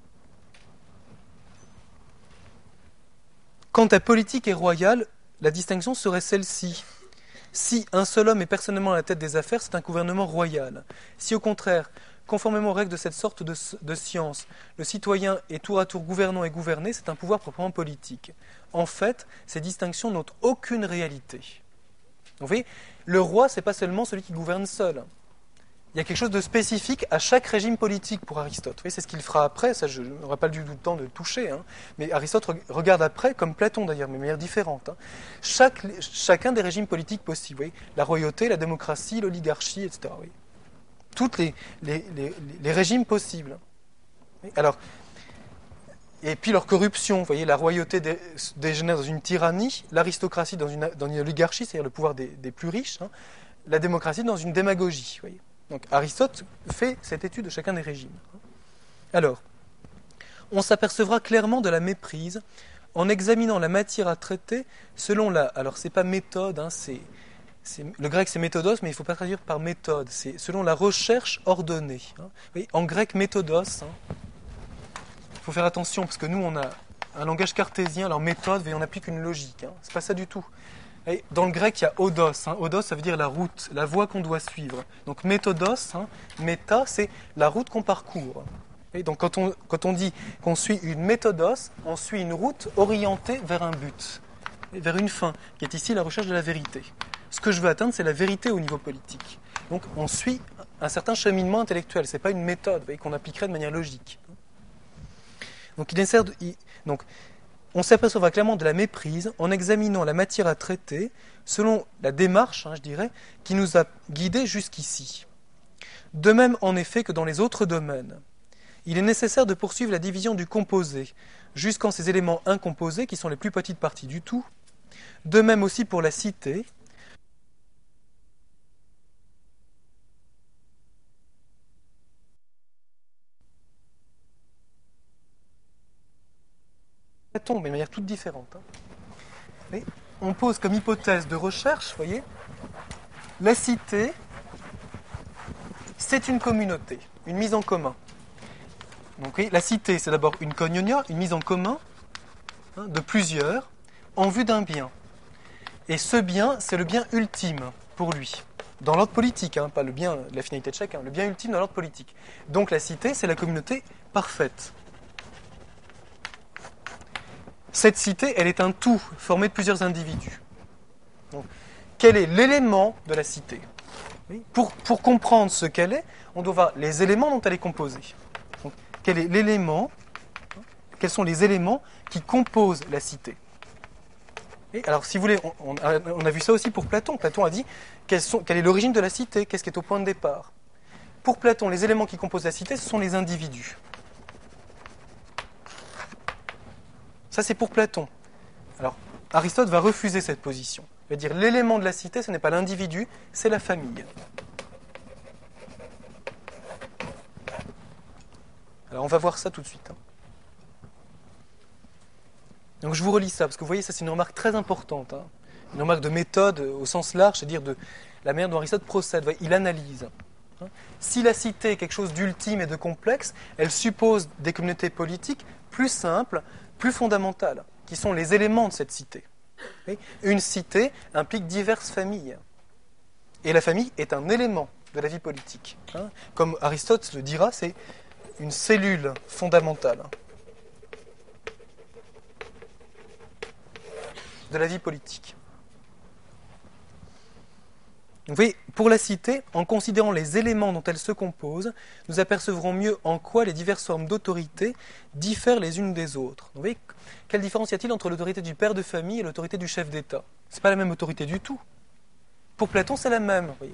Quant à politique et royale, la distinction serait celle-ci. Si un seul homme est personnellement à la tête des affaires, c'est un gouvernement royal. Si au contraire, conformément aux règles de cette sorte de, de science, le citoyen est tour à tour gouvernant et gouverné, c'est un pouvoir proprement politique. En fait, ces distinctions n'ont aucune réalité. Donc, vous voyez, le roi, ce n'est pas seulement celui qui gouverne seul. Il y a quelque chose de spécifique à chaque régime politique pour Aristote. Vous voyez, c'est ce qu'il fera après, ça je n'aurai pas du tout le temps de le toucher, hein. Mais Aristote regarde après, comme Platon d'ailleurs, mais de manière différente. Hein. Chaque, chacun des régimes politiques possibles, vous voyez, la royauté, la démocratie, l'oligarchie, et cetera. Oui. Tous les, les, les, les régimes possibles. Oui. Alors, et puis leur corruption. Vous voyez, la royauté dé- dégénère dans une tyrannie, l'aristocratie dans une, dans une oligarchie, c'est-à-dire le pouvoir des, des plus riches, hein, la démocratie dans une démagogie. Vous voyez. Donc Aristote fait cette étude de chacun des régimes. Alors, on s'apercevra clairement de la méprise en examinant la matière à traiter selon la... Alors, c'est pas méthode, hein, c'est, c'est, le grec c'est méthodos, mais il ne faut pas traduire par méthode, c'est selon la recherche ordonnée. Hein. Vous voyez, en grec, méthodos, hein, il faut faire attention, parce que nous, on a un langage cartésien, alors méthode, et on applique une logique. Hein, c'est pas ça du tout. Et dans le grec, il y a odos. Hein. Odos, ça veut dire la route, la voie qu'on doit suivre. Donc méthodos, hein, méta, c'est la route qu'on parcourt. Et donc quand on, quand on dit qu'on suit une méthodos, on suit une route orientée vers un but, vers une fin, qui est ici la recherche de la vérité. Ce que je veux atteindre, c'est la vérité au niveau politique. Donc on suit un certain cheminement intellectuel. Ce n'est pas une méthode, vous voyez, qu'on appliquerait de manière logique. Donc, il insère de, il, donc on s'apercevra clairement de la méprise en examinant la matière à traiter selon la démarche, hein, je dirais, qui nous a guidés jusqu'ici. De même, en effet, que dans les autres domaines, il est nécessaire de poursuivre la division du composé jusqu'en ces éléments incomposés qui sont les plus petites parties du tout. De même aussi pour la cité. Platon, mais de manière toute différente. Hein. Et on pose comme hypothèse de recherche, vous voyez, la cité, c'est une communauté, une mise en commun. Donc oui, la cité, c'est d'abord une koinonia, une mise en commun hein, de plusieurs en vue d'un bien. Et ce bien, c'est le bien ultime pour lui, dans l'ordre politique, hein, pas le bien de la finalité de chacun, le bien ultime dans l'ordre politique. Donc la cité, c'est la communauté parfaite. Cette cité, elle est un tout formé de plusieurs individus. Donc, quel est l'élément de la cité ? Oui, pour, pour comprendre ce qu'elle est, on doit voir les éléments dont elle est composée. Donc, quel est l'élément, quels sont les éléments qui composent la cité ? Et alors, si vous voulez, on, on, a, on a vu ça aussi pour Platon. Platon a dit quelles sont, quelle est l'origine de la cité, qu'est-ce qui est au point de départ. Pour Platon, les éléments qui composent la cité, ce sont les individus. Ça, c'est pour Platon. Alors, Aristote va refuser cette position. Il va dire l'élément de la cité, ce n'est pas l'individu, c'est la famille. Alors, on va voir ça tout de suite. Hein. Donc, je vous relis ça, parce que vous voyez, ça, c'est une remarque très importante. Hein. Une remarque de méthode au sens large, c'est-à-dire de la manière dont Aristote procède. Voyez, il analyse. Hein. Si la cité est quelque chose d'ultime et de complexe, elle suppose des communautés politiques plus simples, plus fondamentales, qui sont les éléments de cette cité. Une cité implique diverses familles. Et la famille est un élément de la vie politique. Comme Aristote le dira, c'est une cellule fondamentale de la vie politique. Vous voyez, pour la cité, en considérant les éléments dont elle se compose, nous apercevrons mieux en quoi les diverses formes d'autorité diffèrent les unes des autres. Vous voyez, quelle différence y a-t-il entre l'autorité du père de famille et l'autorité du chef d'État ? Ce n'est pas la même autorité du tout. Pour Platon, c'est la même. Vous voyez.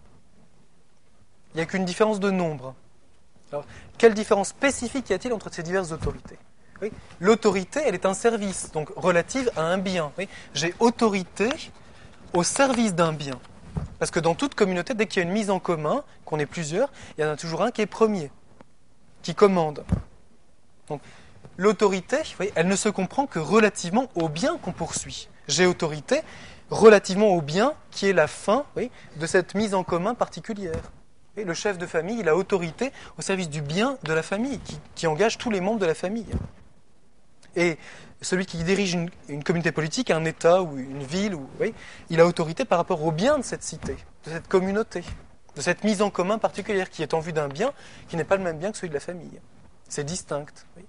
Il n'y a qu'une différence de nombre. Alors, quelle différence spécifique y a-t-il entre ces diverses autorités ? Oui. L'autorité, elle est un service, donc relative à un bien. Oui. J'ai autorité au service d'un bien. Parce que dans toute communauté, dès qu'il y a une mise en commun, qu'on est plusieurs, il y en a toujours un qui est premier, qui commande. Donc, l'autorité, vous voyez, elle ne se comprend que relativement au bien qu'on poursuit. J'ai autorité relativement au bien qui est la fin, vous voyez, de cette mise en commun particulière. Et le chef de famille, il a autorité au service du bien de la famille, qui, qui engage tous les membres de la famille. Et celui qui dirige une, une communauté politique, un État ou une ville, ou, vous voyez, il a autorité par rapport au bien de cette cité, de cette communauté, de cette mise en commun particulière qui est en vue d'un bien qui n'est pas le même bien que celui de la famille. C'est distinct. Oui.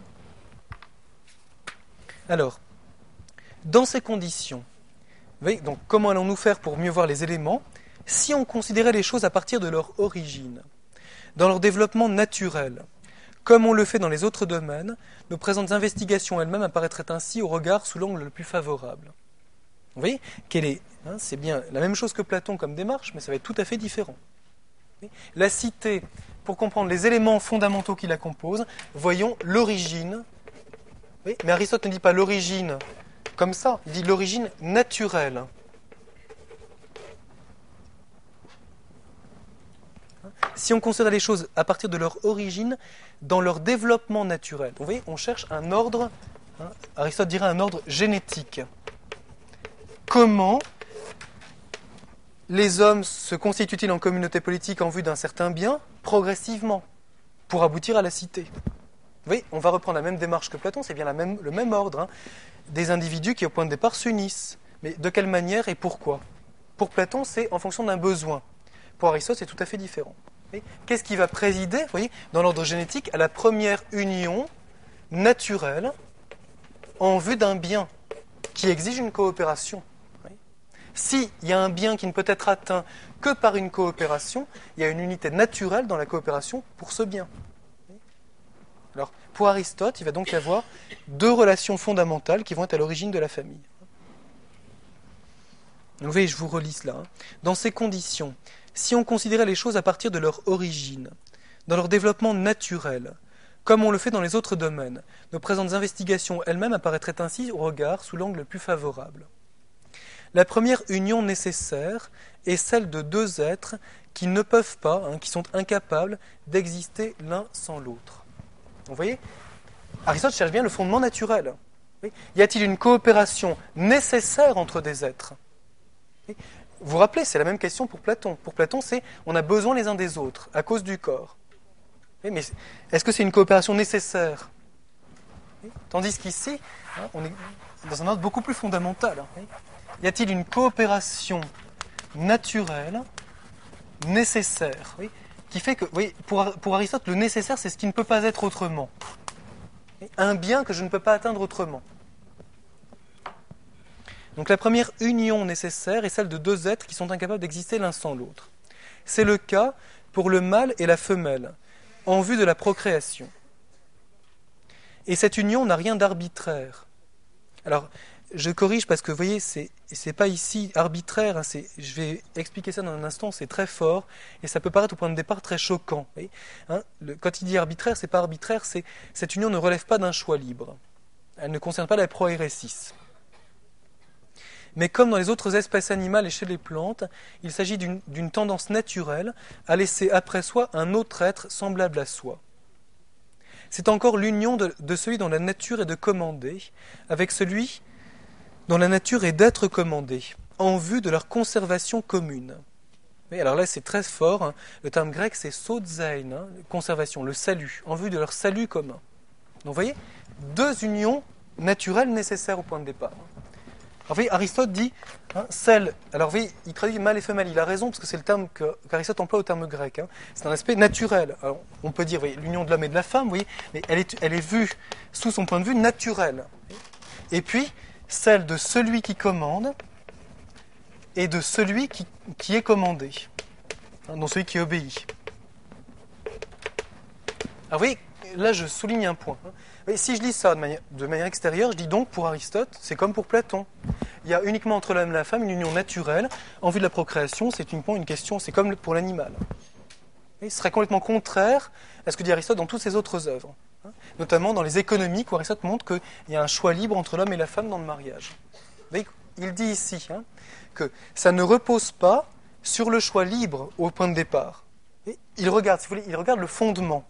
Alors, dans ces conditions, vous voyez, donc comment allons-nous faire pour mieux voir les éléments si on considérait les choses à partir de leur origine, dans leur développement naturel? Comme on le fait dans les autres domaines, nos présentes investigations elles-mêmes apparaîtraient ainsi au regard sous l'angle le plus favorable. Vous voyez, quelle est, hein, c'est bien la même chose que Platon comme démarche, mais ça va être tout à fait différent. La cité, pour comprendre les éléments fondamentaux qui la composent, voyons l'origine Oui, mais Aristote ne dit pas l'origine comme ça, il dit l'origine naturelle. Si on considère les choses à partir de leur origine, dans leur développement naturel, vous voyez, on cherche un ordre, hein, Aristote dirait un ordre génétique. Comment les hommes se constituent-ils en communauté politique en vue d'un certain bien? Progressivement, pour aboutir à la cité. Vous voyez, on va reprendre la même démarche que Platon, c'est bien la même, le même ordre, hein, des individus qui au point de départ s'unissent. Mais de quelle manière et pourquoi? Pour Platon, c'est en fonction d'un besoin. Pour Aristote, c'est tout à fait différent. Qu'est-ce qui va présider, vous voyez, dans l'ordre génétique, à la première union naturelle en vue d'un bien qui exige une coopération? S'il y a un bien qui ne peut être atteint que par une coopération, il y a une unité naturelle dans la coopération pour ce bien. Alors, pour Aristote, il va donc y avoir deux relations fondamentales qui vont être à l'origine de la famille. Vous voyez, je vous relis cela. Hein. Dans ces conditions, si on considérait les choses à partir de leur origine, dans leur développement naturel, comme on le fait dans les autres domaines, nos présentes investigations elles-mêmes apparaîtraient ainsi au regard sous l'angle le plus favorable. La première union nécessaire est celle de deux êtres qui ne peuvent pas, hein, qui sont incapables d'exister l'un sans l'autre. Vous voyez, Aristote cherche bien le fondement naturel. Oui. Y a-t-il une coopération nécessaire entre des êtres? Oui. Vous vous rappelez, c'est la même question pour Platon. Pour Platon, c'est on a besoin les uns des autres, à cause du corps. Oui, mais est-ce que c'est une coopération nécessaire? Oui. Tandis qu'ici, hein, on est dans un ordre beaucoup plus fondamental. Hein. Oui. Y a-t-il une coopération naturelle, nécessaire, oui, qui fait que, oui, pour, pour Aristote, le nécessaire, c'est ce qui ne peut pas être autrement. Un bien que je ne peux pas atteindre autrement. Donc la première union nécessaire est celle de deux êtres qui sont incapables d'exister l'un sans l'autre. C'est le cas pour le mâle et la femelle, en vue de la procréation. Et cette union n'a rien d'arbitraire. Alors, je corrige parce que, vous voyez, c'est, c'est pas ici arbitraire, hein, c'est, je vais expliquer ça dans un instant, c'est très fort, et ça peut paraître au point de départ très choquant. Vous voyez, hein, le, quand il dit arbitraire, c'est pas arbitraire, c'est cette union ne relève pas d'un choix libre. Elle ne concerne pas la proéresis. Mais comme dans les autres espèces animales et chez les plantes, il s'agit d'une, d'une tendance naturelle à laisser après soi un autre être semblable à soi. C'est encore l'union de, de celui dont la nature est de commander, avec celui dont la nature est d'être commandée, en vue de leur conservation commune. Oui, alors là, c'est très fort. Hein. Le terme grec, c'est sozein, hein, conservation, le salut, en vue de leur salut commun. Donc, vous voyez, deux unions naturelles nécessaires au point de départ. Alors, vous voyez, Aristote dit, hein, celle, alors vous voyez, il traduit mâle et femelle, il a raison, parce que c'est le terme que, qu'Aristote emploie au terme grec. Hein. C'est un aspect naturel. Alors, on peut dire, vous voyez, l'union de l'homme et de la femme, vous voyez, mais elle est, elle est vue, sous son point de vue, naturelle. Et puis, celle de celui qui commande et de celui qui, qui est commandé, hein, donc celui qui obéit. Alors vous voyez, là je souligne un point. Hein. Si je lis ça de manière, de manière extérieure, je dis donc pour Aristote, c'est comme pour Platon. Il y a uniquement entre l'homme et la femme une union naturelle. En vue de la procréation, c'est uniquement une question, c'est comme pour l'animal. Ce serait complètement contraire à ce que dit Aristote dans toutes ses autres œuvres. Notamment dans les économiques où Aristote montre qu'il y a un choix libre entre l'homme et la femme dans le mariage. Vous voyez, il dit ici hein, que ça ne repose pas sur le choix libre au point de départ. Et il regarde, si vous voulez, il regarde le fondement.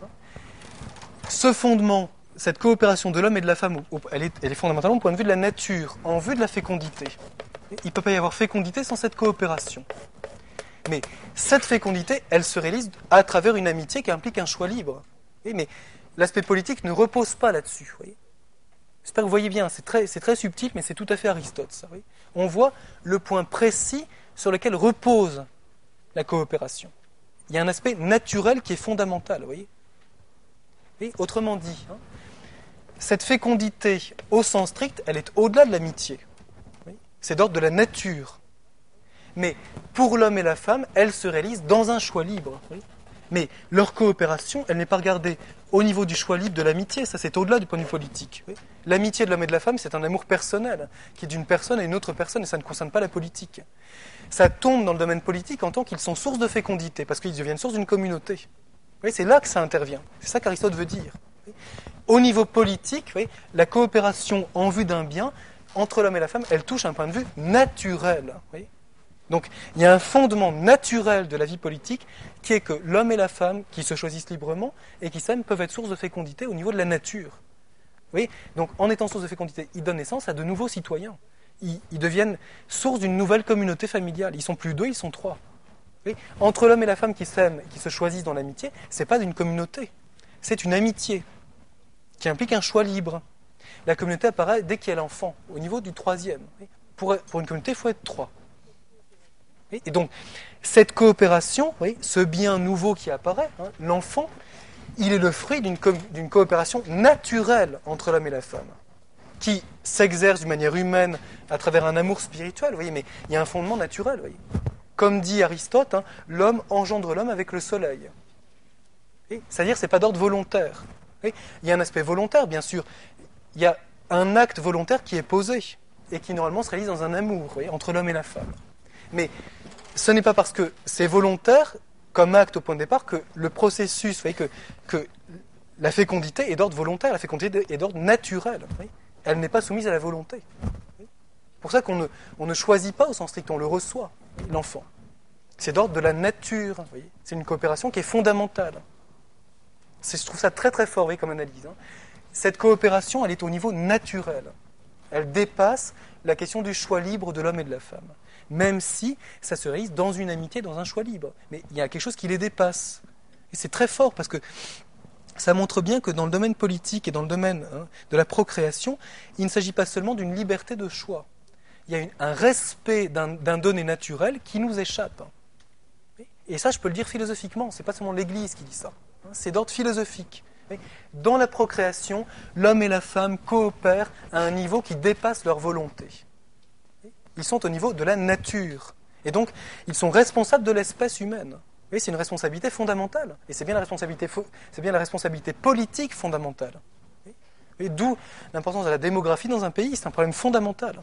Ce fondement, cette coopération de l'homme et de la femme, elle est, elle est fondamentalement au point de vue de la nature, en vue de la fécondité. Il ne peut pas y avoir fécondité sans cette coopération. Mais cette fécondité, elle se réalise à travers une amitié qui implique un choix libre. Oui, mais l'aspect politique ne repose pas là-dessus. Vous voyez. J'espère que vous voyez bien, c'est très, c'est très subtil, mais c'est tout à fait Aristote. Ça, oui. On voit le point précis sur lequel repose la coopération. Il y a un aspect naturel qui est fondamental. Vous voyez. Oui, autrement dit, hein, cette fécondité au sens strict, elle est au-delà de l'amitié. Oui. C'est d'ordre de la nature. Mais pour l'homme et la femme, elle se réalise dans un choix libre. Oui. Mais leur coopération, elle n'est pas regardée au niveau du choix libre de l'amitié, ça c'est au-delà du point de vue politique. Oui. L'amitié de l'homme et de la femme, c'est un amour personnel, qui est d'une personne à une autre personne, et ça ne concerne pas la politique. Ça tombe dans le domaine politique en tant qu'ils sont source de fécondité, parce qu'ils deviennent source d'une communauté. Oui, c'est là que ça intervient, c'est ça qu'Aristote veut dire. Au niveau politique, oui, la coopération en vue d'un bien entre l'homme et la femme, elle touche un point de vue naturel. Oui. Donc il y a un fondement naturel de la vie politique qui est que l'homme et la femme qui se choisissent librement et qui s'aiment peuvent être source de fécondité au niveau de la nature. Oui. Donc en étant source de fécondité, ils donnent naissance à de nouveaux citoyens. Ils, ils deviennent source d'une nouvelle communauté familiale. Ils sont plus deux, ils sont trois. Oui. Entre l'homme et la femme qui s'aiment, qui se choisissent dans l'amitié, c'est pas une communauté, c'est une amitié qui implique un choix libre. La communauté apparaît dès qu'il y a l'enfant, au niveau du troisième. Pour, pour une communauté, il faut être trois. Et donc, cette coopération, oui, ce bien nouveau qui apparaît, hein, l'enfant, il est le fruit d'une, co- d'une coopération naturelle entre l'homme et la femme, qui s'exerce d'une manière humaine à travers un amour spirituel, vous voyez, mais il y a un fondement naturel. Vous voyez. Comme dit Aristote, hein, l'homme engendre l'homme avec le soleil. Et, c'est-à-dire que ce n'est pas d'ordre volontaire. Et, il y a un aspect volontaire, bien sûr. Il y a un acte volontaire qui est posé et qui normalement se réalise dans un amour, vous voyez, entre l'homme et la femme. Mais ce n'est pas parce que c'est volontaire comme acte au point de départ que le processus, vous voyez, que, que la fécondité est d'ordre volontaire, la fécondité est d'ordre naturel. Vous voyez. Elle n'est pas soumise à la volonté. C'est pour ça qu'on ne, on ne choisit pas au sens strict, on le reçoit, l'enfant. C'est d'ordre de la nature. Vous voyez. C'est une coopération qui est fondamentale. C'est, je trouve ça très très fort, vous voyez, comme analyse. Hein. Cette coopération, elle est au niveau naturel. Elle dépasse la question du choix libre de l'homme et de la femme. Même si ça se réalise dans une amitié, dans un choix libre. Mais il y a quelque chose qui les dépasse. Et c'est très fort parce que ça montre bien que dans le domaine politique et dans le domaine hein, de la procréation, il ne s'agit pas seulement d'une liberté de choix. Il y a une, un respect d'un, d'un donné naturel qui nous échappe. Et ça, je peux le dire philosophiquement. Ce n'est pas seulement l'Église qui dit ça. C'est d'ordre philosophique. Dans la procréation, l'homme et la femme coopèrent à un niveau qui dépasse leur volonté. Ils sont au niveau de la nature. Et donc, ils sont responsables de l'espèce humaine. Oui, c'est une responsabilité fondamentale. Et c'est bien la responsabilité, c'est bien la responsabilité politique fondamentale. Et d'où l'importance de la démographie dans un pays, c'est un problème fondamental.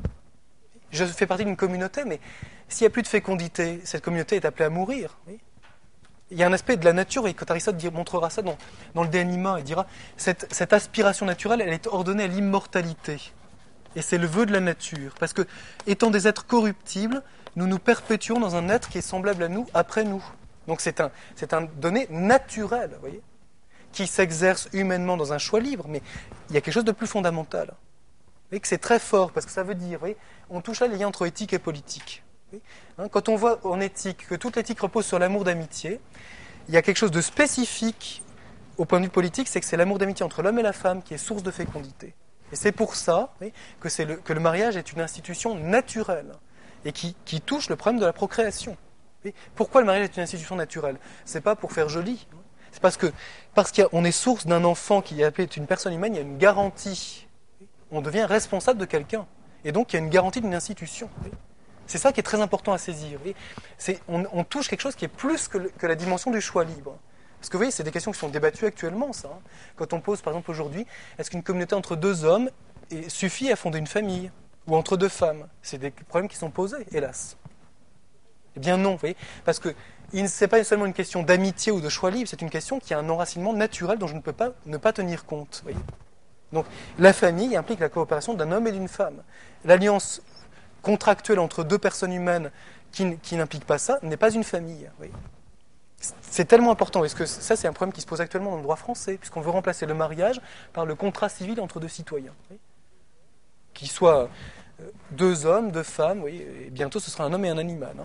Je fais partie d'une communauté, mais s'il n'y a plus de fécondité, cette communauté est appelée à mourir. Oui. Il y a un aspect de la nature, et quand Aristote montrera ça dans, dans le De Anima, il dira cette, cette aspiration naturelle, elle est ordonnée à l'immortalité. Et c'est le vœu de la nature. Parce que, étant des êtres corruptibles, nous nous perpétuons dans un être qui est semblable à nous après nous. Donc c'est un, c'est un donné naturel, vous voyez, qui s'exerce humainement dans un choix libre, mais il y a quelque chose de plus fondamental. Vous voyez que c'est très fort, parce que ça veut dire, vous voyez, on touche là les liens entre éthique et politique. Hein, quand on voit en éthique que toute l'éthique repose sur l'amour d'amitié, il y a quelque chose de spécifique au point de vue politique, c'est que c'est l'amour d'amitié entre l'homme et la femme qui est source de fécondité. Et c'est pour ça oui, que, c'est le, que le mariage est une institution naturelle et qui, qui touche le problème de la procréation. Oui. Pourquoi le mariage est une institution naturelle ? C'est pas pour faire joli. C'est parce que parce qu'on est source d'un enfant qui est une personne humaine, il y a une garantie. On devient responsable de quelqu'un. Et donc il y a une garantie d'une institution. Oui. C'est ça qui est très important à saisir. Oui. C'est, on, on touche quelque chose qui est plus que, le, que la dimension du choix libre. Parce que vous voyez, c'est des questions qui sont débattues actuellement, ça. Hein. Quand on pose, par exemple, aujourd'hui, est-ce qu'une communauté entre deux hommes suffit à fonder une famille ? Ou entre deux femmes ? C'est des problèmes qui sont posés, hélas. Eh bien non, vous voyez, parce que ce n'est pas seulement une question d'amitié ou de choix libre, c'est une question qui a un enracinement naturel dont je ne peux pas ne pas tenir compte. Vous voyez. Donc, la famille implique la coopération d'un homme et d'une femme. L'alliance contractuelle entre deux personnes humaines qui, qui n'implique pas ça n'est pas une famille. Vous voyez. C'est tellement important, parce que ça c'est un problème qui se pose actuellement dans le droit français, puisqu'on veut remplacer le mariage par le contrat civil entre deux citoyens. Oui. Qui soient deux hommes, deux femmes, oui, et bientôt ce sera un homme et un animal. Hein.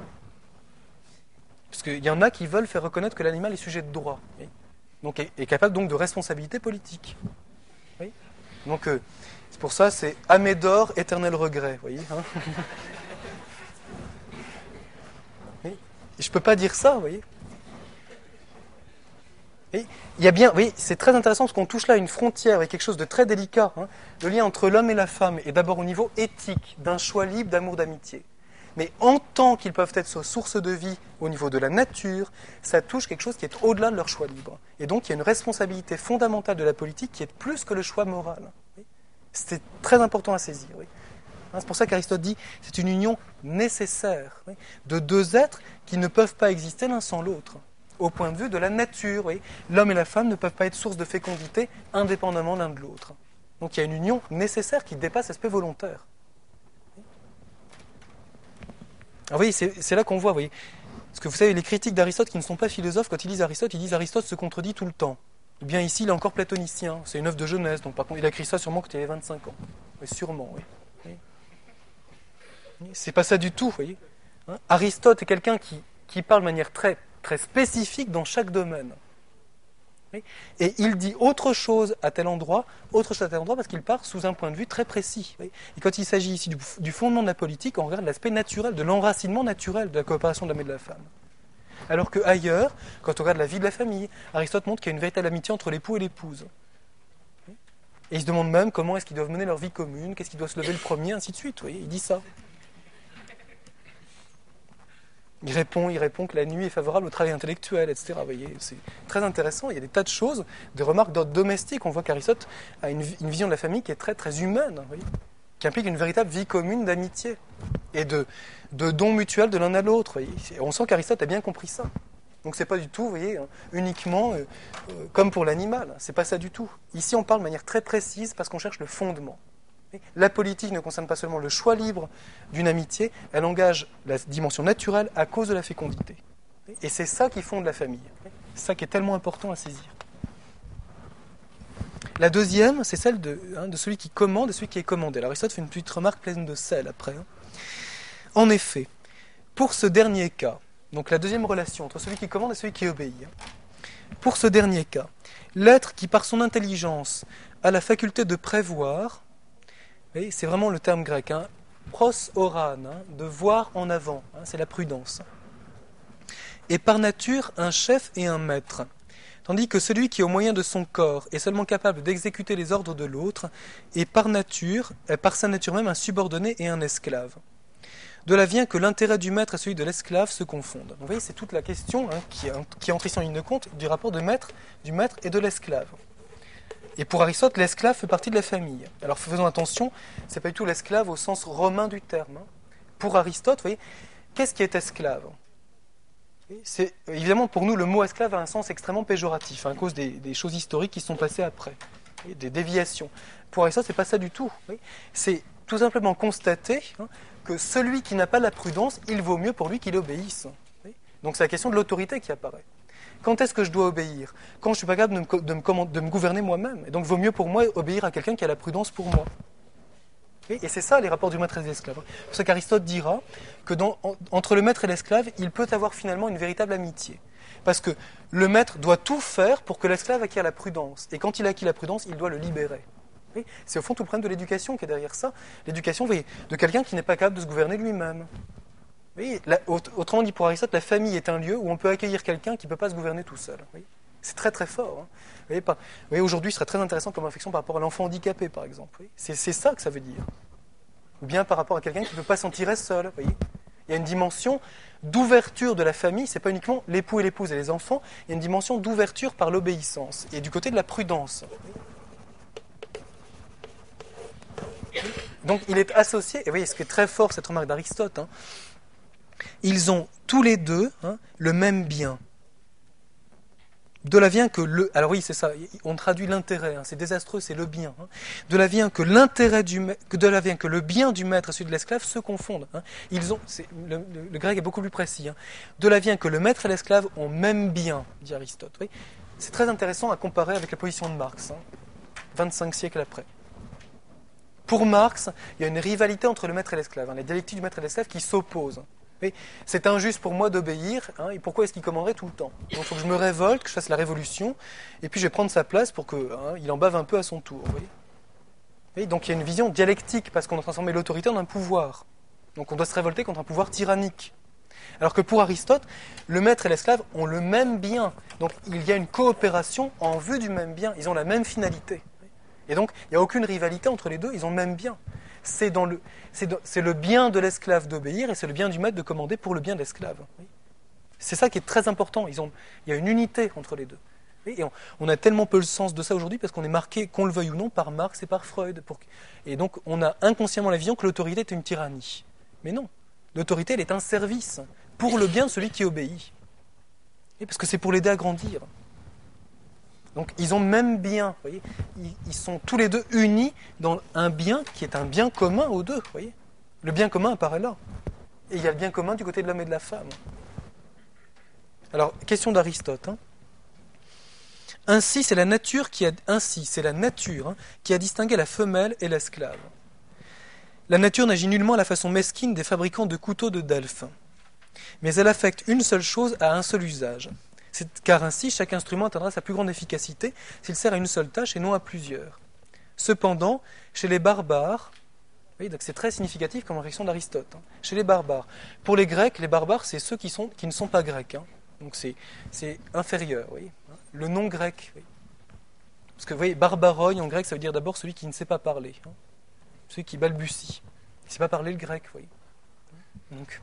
Parce qu'il y en a qui veulent faire reconnaître que l'animal est sujet de droit, oui. Donc est, est capable donc de responsabilité politique. Oui. Donc euh, c'est pour ça c'est Amédor, éternel regret, vous voyez. Hein. Oui. Et je ne peux pas dire ça, vous voyez. Et il y a bien, oui, c'est très intéressant parce qu'on touche là une frontière avec quelque chose de très délicat. Hein. Le lien entre l'homme et la femme est d'abord au niveau éthique, d'un choix libre, d'amour, d'amitié. Mais en tant qu'ils peuvent être source de vie au niveau de la nature, ça touche quelque chose qui est au-delà de leur choix libre. Et donc il y a une responsabilité fondamentale de la politique qui est plus que le choix moral. Oui. C'est très important à saisir. Oui. Hein, c'est pour ça qu'Aristote dit c'est une union nécessaire oui, de deux êtres qui ne peuvent pas exister l'un sans l'autre. au point de vue de la nature. Oui. L'homme et la femme ne peuvent pas être source de fécondité indépendamment l'un de l'autre. Donc il y a une union nécessaire qui dépasse l'aspect volontaire. Alors, vous voyez, c'est, c'est là qu'on voit, vous voyez. Parce que vous savez, les critiques d'Aristote qui ne sont pas philosophes, quand ils lisent Aristote, ils disent Aristote se contredit tout le temps. Ou bien ici, il est encore platonicien. C'est une œuvre de jeunesse, donc par contre, il a écrit ça sûrement quand il avait vingt-cinq ans. Oui, sûrement, oui. oui. C'est pas ça du tout, vous voyez. Hein, Aristote est quelqu'un qui, qui parle de manière très, très spécifique dans chaque domaine. Oui. Et il dit autre chose à tel endroit, autre chose à tel endroit, parce qu'il part sous un point de vue très précis. Oui. Et quand il s'agit ici du, du fondement de la politique, on regarde l'aspect naturel, de l'enracinement naturel de la coopération de l'homme et de la femme. Alors qu'ailleurs, quand on regarde la vie de la famille, Aristote montre qu'il y a une véritable amitié entre l'époux et l'épouse. Et il se demande même comment est-ce qu'ils doivent mener leur vie commune, qu'est-ce qui doit se lever le premier, ainsi de suite. Oui, il dit ça. Il répond, il répond que la nuit est favorable au travail intellectuel, et cetera. Vous voyez, c'est très intéressant. Il y a des tas de choses, des remarques d'ordre domestique. On voit qu'Aristote a une, une vision de la famille qui est très, très humaine, vous voyez, qui implique une véritable vie commune d'amitié et de, de dons mutuels de l'un à l'autre. Vous voyez. On sent qu'Aristote a bien compris ça. Donc c'est pas du tout, vous voyez, hein, uniquement euh, euh, comme pour l'animal. C'est pas ça du tout. Ici, on parle de manière très précise parce qu'on cherche le fondement. La politique ne concerne pas seulement le choix libre d'une amitié, elle engage la dimension naturelle à cause de la fécondité. Et c'est ça qui fonde la famille. C'est ça qui est tellement important à saisir. La deuxième, c'est celle de, hein, de celui qui commande et celui qui est commandé. Alors Aristote fait une petite remarque pleine de sel après. Hein. En effet, pour ce dernier cas, donc la deuxième relation entre celui qui commande et celui qui obéit, hein, pour ce dernier cas, l'être qui par son intelligence a la faculté de prévoir, oui, c'est vraiment le terme grec, hein, pros oran, hein, de voir en avant, hein, c'est la prudence. Et par nature un chef et un maître, tandis que celui qui, au moyen de son corps, est seulement capable d'exécuter les ordres de l'autre, est par nature, est par sa nature même un subordonné et un esclave. De là vient que l'intérêt du maître et celui de l'esclave se confondent. Donc, vous voyez, c'est toute la question hein, qui, qui entre ici en ligne de compte du rapport de maître, du maître et de l'esclave. Et pour Aristote, l'esclave fait partie de la famille. Alors faisons attention, ce n'est pas du tout l'esclave au sens romain du terme. Pour Aristote, vous voyez, qu'est-ce qui est esclave ? C'est, évidemment, pour nous, le mot esclave a un sens extrêmement péjoratif, hein, à cause des, des choses historiques qui sont passées après, des déviations. Pour Aristote, ce n'est pas ça du tout. C'est tout simplement constater hein, que celui qui n'a pas la prudence, il vaut mieux pour lui qu'il obéisse. Donc c'est la question de l'autorité qui apparaît. Quand est-ce que je dois obéir ? Quand je ne suis pas capable de me, de, me, de me gouverner moi-même. Et donc, il vaut mieux pour moi obéir à quelqu'un qui a la prudence pour moi. Et c'est ça, les rapports du maître et de l'esclave. C'est pour ça qu'Aristote dira que dans, en, entre le maître et l'esclave, il peut avoir finalement une véritable amitié. Parce que le maître doit tout faire pour que l'esclave acquiert la prudence. Et quand il a acquis la prudence, il doit le libérer. Oui, c'est au fond tout le problème de l'éducation qui est derrière ça. L'éducation, vous voyez, de quelqu'un qui n'est pas capable de se gouverner lui-même. Oui, la, autrement dit, pour Aristote, la famille est un lieu où on peut accueillir quelqu'un qui ne peut pas se gouverner tout seul. Oui. C'est très très fort. Hein. Vous voyez, pas, vous voyez, aujourd'hui, ce serait très intéressant comme réflexion par rapport à l'enfant handicapé, par exemple. Oui. C'est, c'est ça que ça veut dire. Ou bien par rapport à quelqu'un qui ne peut pas s'en tirer seul. Vous voyez. Il y a une dimension d'ouverture de la famille, ce n'est pas uniquement l'époux et l'épouse et les enfants, il y a une dimension d'ouverture par l'obéissance et du côté de la prudence. Donc il est associé, et vous voyez ce qui est très fort, cette remarque d'Aristote, hein, ils ont tous les deux hein, le même bien. De là vient que le... Alors oui, c'est ça, on traduit l'intérêt, hein, c'est désastreux, c'est le bien. Hein. De là vient que l'intérêt du maître, de là vient que le bien du maître et celui de l'esclave se confondent. Hein. Ils ont... c'est... Le, le, le grec est beaucoup plus précis. Hein. De là vient que le maître et l'esclave ont même bien, dit Aristote. Oui. C'est très intéressant à comparer avec la position de Marx, hein, vingt-cinq siècles après. Pour Marx, il y a une rivalité entre le maître et l'esclave, hein, la dialectique du maître et de l'esclave qui s'opposent. Oui, c'est injuste pour moi d'obéir, hein, et pourquoi est-ce qu'il commanderait tout le temps ? Donc il faut que je me révolte, que je fasse la révolution, et puis je vais prendre sa place pour qu'il hein, en bave un peu à son tour. Oui. Oui, donc il y a une vision dialectique, parce qu'on a transformé l'autorité en un pouvoir. Donc on doit se révolter contre un pouvoir tyrannique. Alors que pour Aristote, le maître et l'esclave ont le même bien. Donc il y a une coopération en vue du même bien, ils ont la même finalité. Et donc il n'y a aucune rivalité entre les deux, ils ont le même bien. C'est, dans le, c'est, dans, c'est le bien de l'esclave d'obéir et c'est le bien du maître de commander pour le bien de l'esclave. Oui. C'est ça qui est très important. Ils ont, il y a une unité entre les deux. Oui. Et on, on a tellement peu le sens de ça aujourd'hui parce qu'on est marqué, qu'on le veuille ou non, par Marx et par Freud. Pour, et donc on a inconsciemment la vision que l'autorité est une tyrannie. Mais non, l'autorité elle est un service pour le bien de celui qui obéit. Et parce que c'est pour l'aider à grandir. Donc ils ont le même bien, vous voyez. Ils, ils sont tous les deux unis dans un bien qui est un bien commun aux deux, vous voyez. Le bien commun apparaît là. Et il y a le bien commun du côté de l'homme et de la femme. Alors, question d'Aristote. Hein. Ainsi, c'est la nature qui a, ainsi, c'est la nature hein, qui a distingué la femelle et l'esclave. La nature n'agit nullement à la façon mesquine des fabricants de couteaux de Delphes. Mais elle affecte une seule chose à un seul usage. C'est, car ainsi, chaque instrument atteindra sa plus grande efficacité s'il sert à une seule tâche et non à plusieurs. Cependant, chez les barbares, oui, donc c'est très significatif comme réflexion d'Aristote, hein, chez les barbares. Pour les Grecs, les barbares, c'est ceux qui, sont, qui ne sont pas grecs. Hein, donc c'est, c'est inférieur, oui, hein, le non grec. Oui. Parce que vous voyez, barbaroi en grec, ça veut dire d'abord celui qui ne sait pas parler, hein, celui qui balbutie. Il ne sait pas parler le grec, oui. Donc,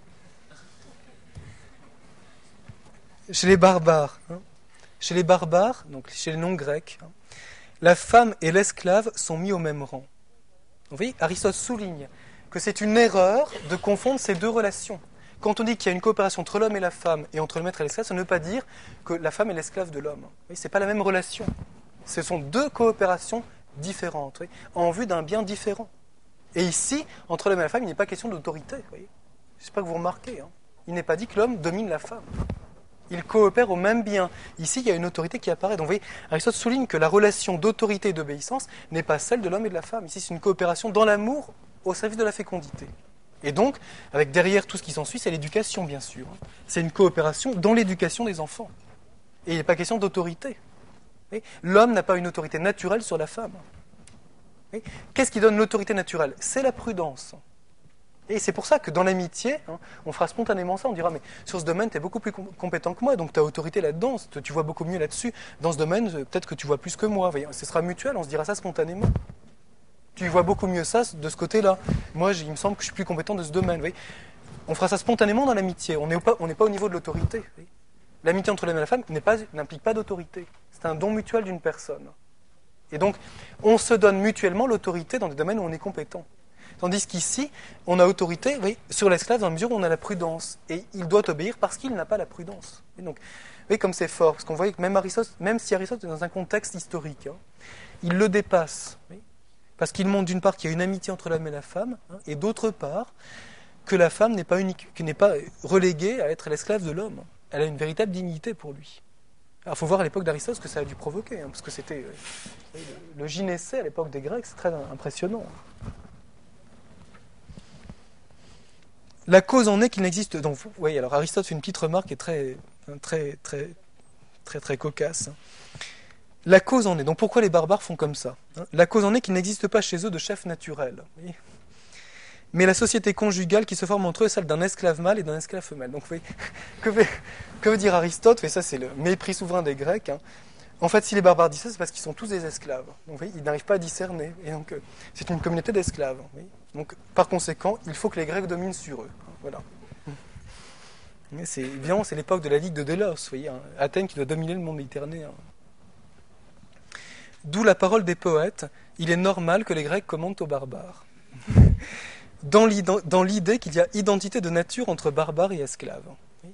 chez les barbares, hein, chez les barbares, donc chez les non-grecs, hein, la femme et l'esclave sont mis au même rang. Vous voyez, Aristote souligne que c'est une erreur de confondre ces deux relations. Quand on dit qu'il y a une coopération entre l'homme et la femme et entre le maître et l'esclave, ça ne veut pas dire que la femme est l'esclave de l'homme. Ce n'est pas la même relation. Ce sont deux coopérations différentes, oui, en vue d'un bien différent. Et ici, entre l'homme et la femme, il n'est pas question d'autorité. Je ne sais pas que vous remarquez. Hein. Il n'est pas dit que l'homme domine la femme. Ils coopèrent au même bien. Ici, il y a une autorité qui apparaît. Donc, vous voyez, Aristote souligne que la relation d'autorité et d'obéissance n'est pas celle de l'homme et de la femme. Ici, c'est une coopération dans l'amour au service de la fécondité. Et donc, avec derrière tout ce qui s'ensuit, c'est l'éducation, bien sûr. C'est une coopération dans l'éducation des enfants. Et il n'est pas question d'autorité. L'homme n'a pas une autorité naturelle sur la femme. Qu'est-ce qui donne l'autorité naturelle ? C'est la prudence. Et c'est pour ça que dans l'amitié, hein, on fera spontanément ça, on dira, mais sur ce domaine, tu es beaucoup plus compétent que moi, donc tu as autorité là-dedans, tu vois beaucoup mieux là-dessus. Dans ce domaine, peut-être que tu vois plus que moi. Voyez, ce sera mutuel, on se dira ça spontanément. Tu vois beaucoup mieux ça de ce côté-là. Moi, il me semble que je suis plus compétent de ce domaine. Voyez. On fera ça spontanément dans l'amitié, on n'est pas, on n'est pas au niveau de l'autorité. Voyez. L'amitié entre l'homme et la femme n'est pas, n'implique pas d'autorité. C'est un don mutuel d'une personne. Et donc, on se donne mutuellement l'autorité dans des domaines où on est compétent. Tandis qu'ici, on a autorité oui, sur l'esclave dans la mesure où on a la prudence. Et il doit obéir parce qu'il n'a pas la prudence. Et donc, vous voyez comme c'est fort, parce qu'on voit que même, Aristote, même si Aristote est dans un contexte historique, hein, il le dépasse. Oui, parce qu'il montre d'une part qu'il y a une amitié entre l'homme et la femme, hein, et d'autre part que la femme n'est pas, unique, n'est pas reléguée à être l'esclave de l'homme. Elle a une véritable dignité pour lui. Alors il faut voir à l'époque d'Aristote ce que ça a dû provoquer, hein, parce que c'était euh, le, le gynécée à l'époque des Grecs, c'est très impressionnant. La cause en est qu'il n'existe. Donc, vous voyez, alors Aristote fait une petite remarque qui est très, très, très, très, très cocasse. La cause en est. Donc, pourquoi les barbares font comme ça ? La cause en est qu'il n'existe pas chez eux de chef naturel. Mais la société conjugale qui se forme entre eux est celle d'un esclave mâle et d'un esclave femelle. Donc, vous voyez, que veut, que veut dire Aristote ? Et ça, c'est le mépris souverain des Grecs. Hein. En fait, si les barbares disent ça, c'est parce qu'ils sont tous des esclaves. Donc, vous voyez, ils n'arrivent pas à discerner. Et donc, c'est une communauté d'esclaves. Vous voyez. Donc, par conséquent, il faut que les Grecs dominent sur eux. Voilà. Mais c'est évidemment, c'est l'époque de la Ligue de Délos, vous voyez, hein, Athènes qui doit dominer le monde méditerranéen. D'où la parole des poètes, il est normal que les Grecs commandent aux barbares. Dans l'idée, dans l'idée qu'il y a identité de nature entre barbares et esclaves. Oui.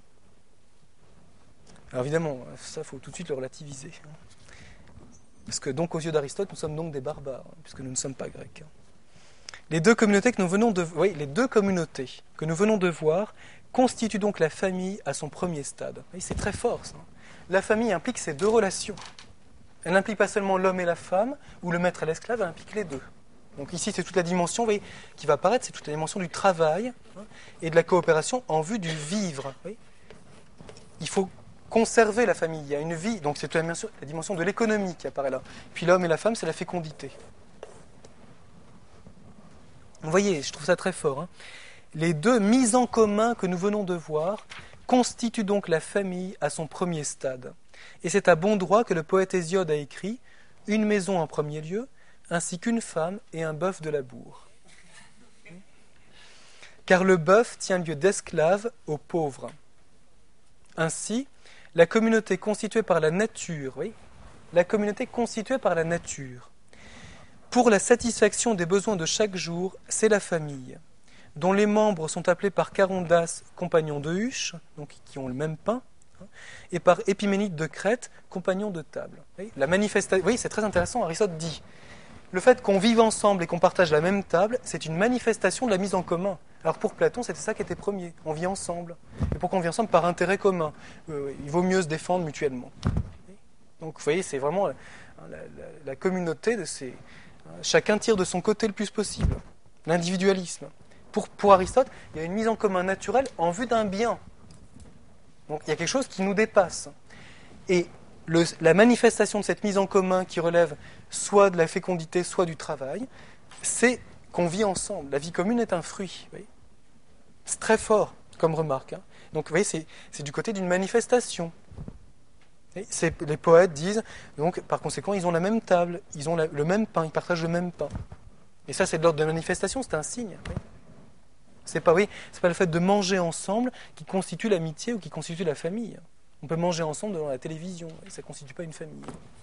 Alors évidemment, ça, il faut tout de suite le relativiser. Parce que donc, aux yeux d'Aristote, nous sommes donc des barbares, puisque nous ne sommes pas grecs. Les deux communautés que nous venons de, oui, les deux communautés que nous venons de voir constituent donc la famille à son premier stade. Oui, c'est très fort, ça. La famille implique ces deux relations. Elle n'implique pas seulement l'homme et la femme, ou le maître et l'esclave, elle implique les deux. Donc ici, c'est toute la dimension, vous voyez, qui va apparaître, c'est toute la dimension du travail hein, et de la coopération en vue du vivre. Oui. Il faut conserver la famille, il y a une vie, donc c'est toute la dimension, la dimension de l'économie qui apparaît là. Puis l'homme et la femme, c'est la fécondité. Vous voyez, je trouve ça très fort. Hein. Les deux mises en commun que nous venons de voir constituent donc la famille à son premier stade. Et c'est à bon droit que le poète Hésiode a écrit « Une maison en premier lieu, ainsi qu'une femme et un bœuf de labour. » Car le bœuf tient lieu d'esclave aux pauvres. Ainsi, la communauté constituée par la nature, oui, la communauté constituée par la nature, pour la satisfaction des besoins de chaque jour, c'est la famille, dont les membres sont appelés par Charondas compagnons de huche, donc qui ont le même pain, et par Épiménide de Crète, compagnon de table. Vous voyez, la manifestation, oui, c'est très intéressant, Aristote dit, le fait qu'on vive ensemble et qu'on partage la même table, c'est une manifestation de la mise en commun. Alors pour Platon, c'était ça qui était premier, on vit ensemble. Et pourquoi on vit ensemble? Par intérêt commun. Euh, il vaut mieux se défendre mutuellement. Donc vous voyez, c'est vraiment la, la, la communauté, de ces, chacun tire de son côté le plus possible. L'individualisme. Pour, pour Aristote, il y a une mise en commun naturelle en vue d'un bien. Donc il y a quelque chose qui nous dépasse. Et le, la manifestation de cette mise en commun qui relève soit de la fécondité, soit du travail, c'est qu'on vit ensemble. La vie commune est un fruit. Vous voyez, c'est très fort comme remarque. Hein. Donc vous voyez, c'est, c'est du côté d'une manifestation. Et c'est, les poètes disent, donc par conséquent, ils ont la même table, ils ont la, le même pain, ils partagent le même pain. Et ça, c'est de l'ordre de manifestation, c'est un signe. Oui. C'est pas, oui, c'est pas le fait de manger ensemble qui constitue l'amitié ou qui constitue la famille. On peut manger ensemble devant la télévision, et ça ne constitue pas une famille.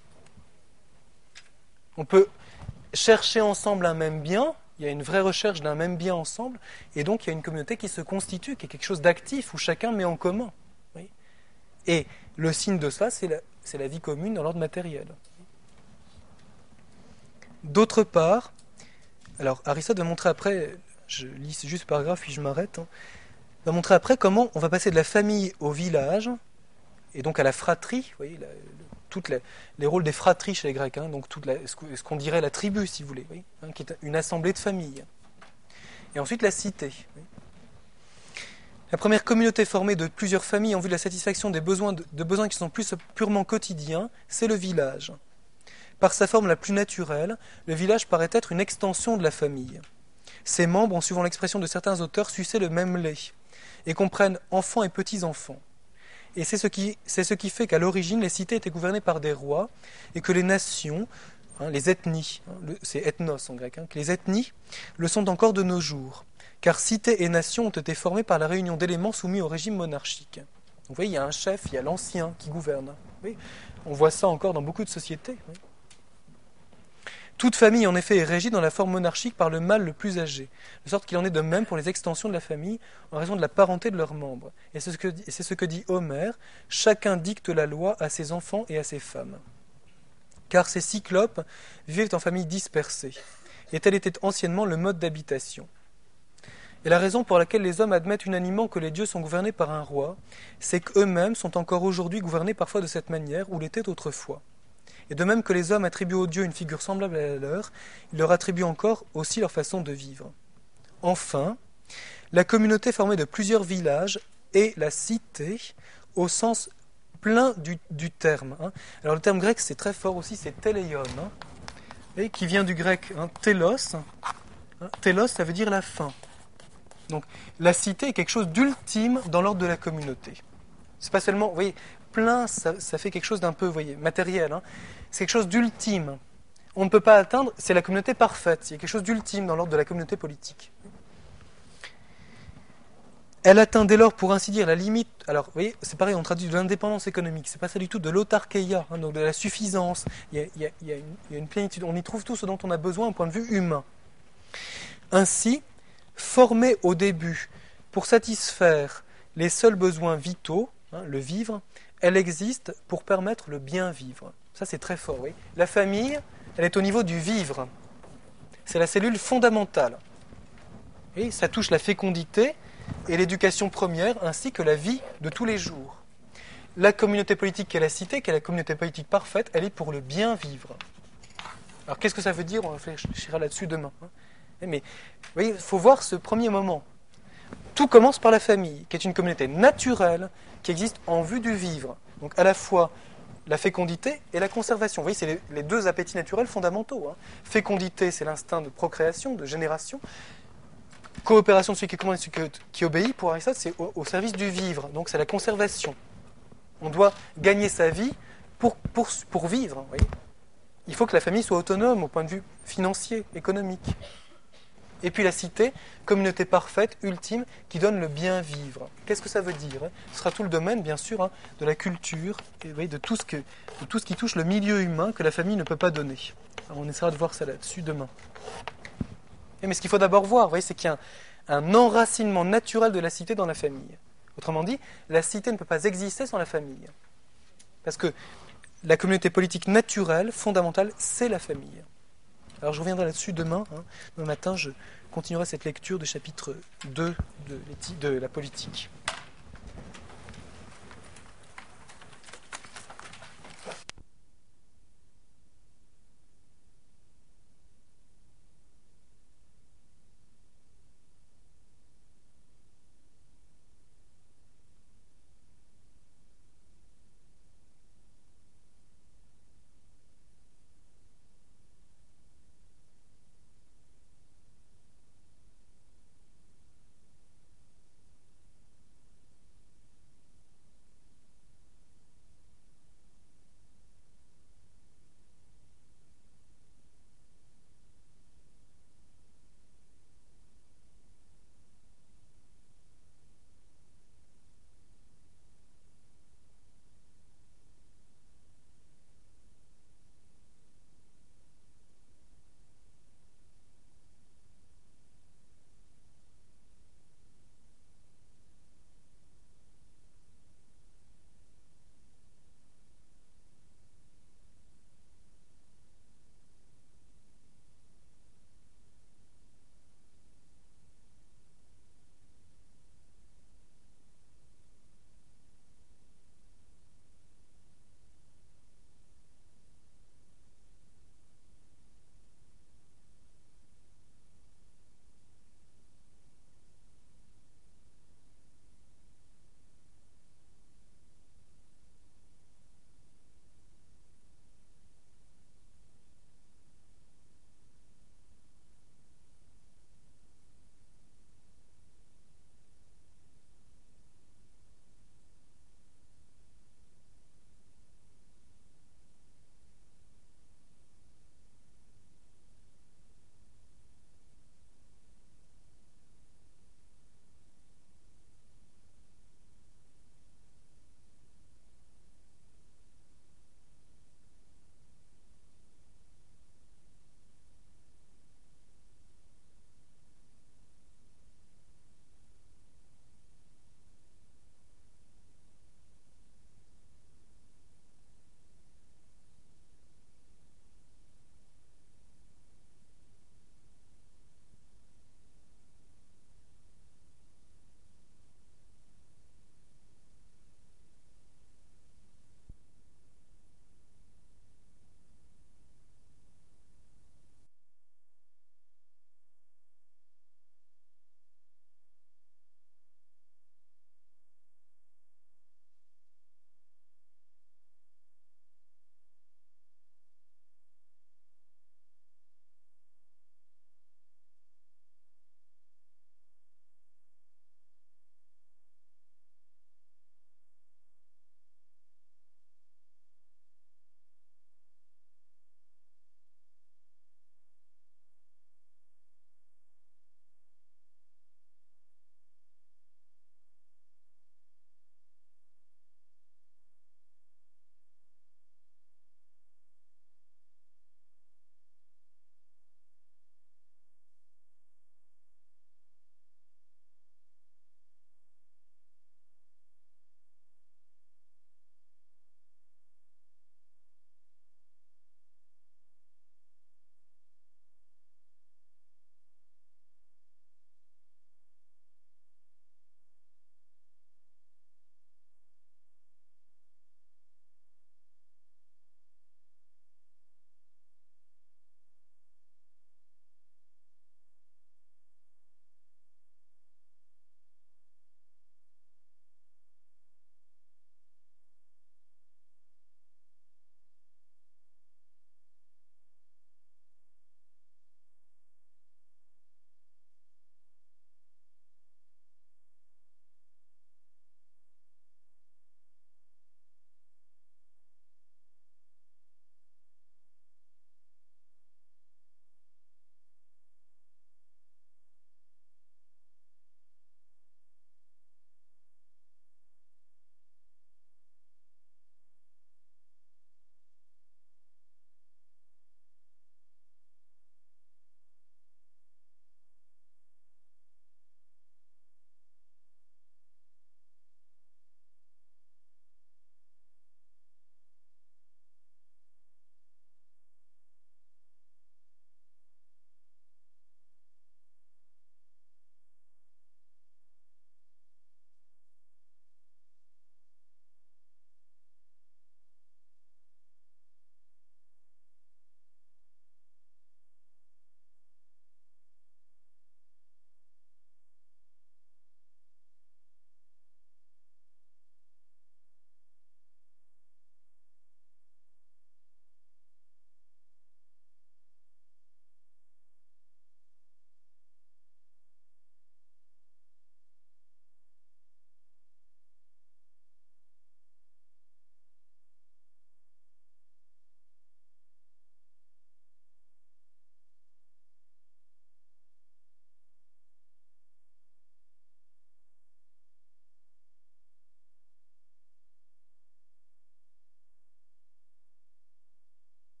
On peut chercher ensemble un même bien, il y a une vraie recherche d'un même bien ensemble, et donc il y a une communauté qui se constitue, qui est quelque chose d'actif, où chacun met en commun. Oui. Et le signe de ça, c'est la, c'est la vie commune dans l'ordre matériel. D'autre part, alors Aristote va montrer après, je lis juste le paragraphe puis je m'arrête, hein, va montrer après comment on va passer de la famille au village, et donc à la fratrie, vous voyez, la, toutes les, les rôles des fratries chez les Grecs, hein, donc toute la, ce qu'on dirait la tribu, si vous voulez, oui, hein, qui est une assemblée de familles. Et ensuite la cité. Oui. La première communauté formée de plusieurs familles en vue de la satisfaction des besoins, de, de besoins qui sont plus purement quotidiens, c'est le village. Par sa forme la plus naturelle, le village paraît être une extension de la famille. Ses membres, en suivant l'expression de certains auteurs, suçaient le même lait et comprennent enfants et petits-enfants. Et c'est ce qui, c'est ce qui fait qu'à l'origine, les cités étaient gouvernées par des rois et que les nations, hein, les ethnies, hein, le, c'est ethnos en grec, hein, que les ethnies le sont encore de nos jours. Car cités et nations ont été formées par la réunion d'éléments soumis au régime monarchique. Donc, vous voyez, il y a un chef, il y a l'ancien qui gouverne. Oui, on voit ça encore dans beaucoup de sociétés. Oui. Toute famille, en effet, est régie dans la forme monarchique par le mâle le plus âgé, de sorte qu'il en est de même pour les extensions de la famille, en raison de la parenté de leurs membres. Et c'est ce que, c'est ce que dit Homère, « Chacun dicte la loi à ses enfants et à ses femmes. » Car ces cyclopes vivaient en familles dispersées, et tel était anciennement le mode d'habitation. Et la raison pour laquelle les hommes admettent unanimement que les dieux sont gouvernés par un roi, c'est qu'eux-mêmes sont encore aujourd'hui gouvernés parfois de cette manière, ou l'étaient autrefois. Et de même que les hommes attribuent aux dieux une figure semblable à la leur, ils leur attribuent encore aussi leur façon de vivre. Enfin, la communauté formée de plusieurs villages est la cité au sens plein du, du terme. Hein. Alors le terme grec c'est très fort aussi, c'est téléion, hein, et qui vient du grec hein, télos. Hein, télos ça veut dire la fin. Donc la cité est quelque chose d'ultime dans l'ordre de la communauté. C'est pas seulement, vous voyez, plein, ça, ça fait quelque chose d'un peu, vous voyez, matériel. Hein. C'est quelque chose d'ultime. On ne peut pas atteindre, c'est la communauté parfaite. Il y a quelque chose d'ultime dans l'ordre de la communauté politique. Elle atteint dès lors, pour ainsi dire, la limite. Alors, vous voyez, c'est pareil, on traduit de l'indépendance économique. C'est pas ça du tout, de l'autarkeia, hein, donc de la suffisance. Il y, a, il, y a, il, y a une, il y a une plénitude. On y trouve tout ce dont on a besoin au point de vue humain. Ainsi, formée au début pour satisfaire les seuls besoins vitaux, hein, le vivre, elle existe pour permettre le bien vivre. Ça, c'est très fort, oui. La famille, elle est au niveau du vivre. C'est la cellule fondamentale. Et ça touche la fécondité et l'éducation première, ainsi que la vie de tous les jours. La communauté politique qu'est la cité, qui est la communauté politique parfaite, elle est pour le bien vivre. Alors, qu'est-ce que ça veut dire? On réfléchira là-dessus demain. Mais, vous voyez, il faut voir ce premier moment. Tout commence par la famille, qui est une communauté naturelle, qui existe en vue du vivre. Donc, à la fois la fécondité et la conservation. Vous voyez, c'est les, les deux appétits naturels fondamentaux. Hein. Fécondité, c'est l'instinct de procréation, de génération. Coopération de celui qui commande et celui qui obéit, pour Aristote, c'est au, au service du vivre. Donc, c'est la conservation. On doit gagner sa vie pour, pour, pour vivre. Vous voyez. Il faut que la famille soit autonome au point de vue financier, économique. Et puis la cité, communauté parfaite, ultime, qui donne le bien vivre. Qu'est-ce que ça veut dire? Ce sera tout le domaine, bien sûr, hein, de la culture, et, oui, de, tout ce que, de tout ce qui touche le milieu humain que la famille ne peut pas donner. Alors, on essaiera de voir ça là-dessus demain. Et mais ce qu'il faut d'abord voir, vous voyez, c'est qu'il y a un, un enracinement naturel de la cité dans la famille. Autrement dit, la cité ne peut pas exister sans la famille. Parce que la communauté politique naturelle, fondamentale, c'est la famille. Alors je reviendrai là-dessus demain. Hein. Demain matin, je continuerai cette lecture du chapitre deux de, de la politique.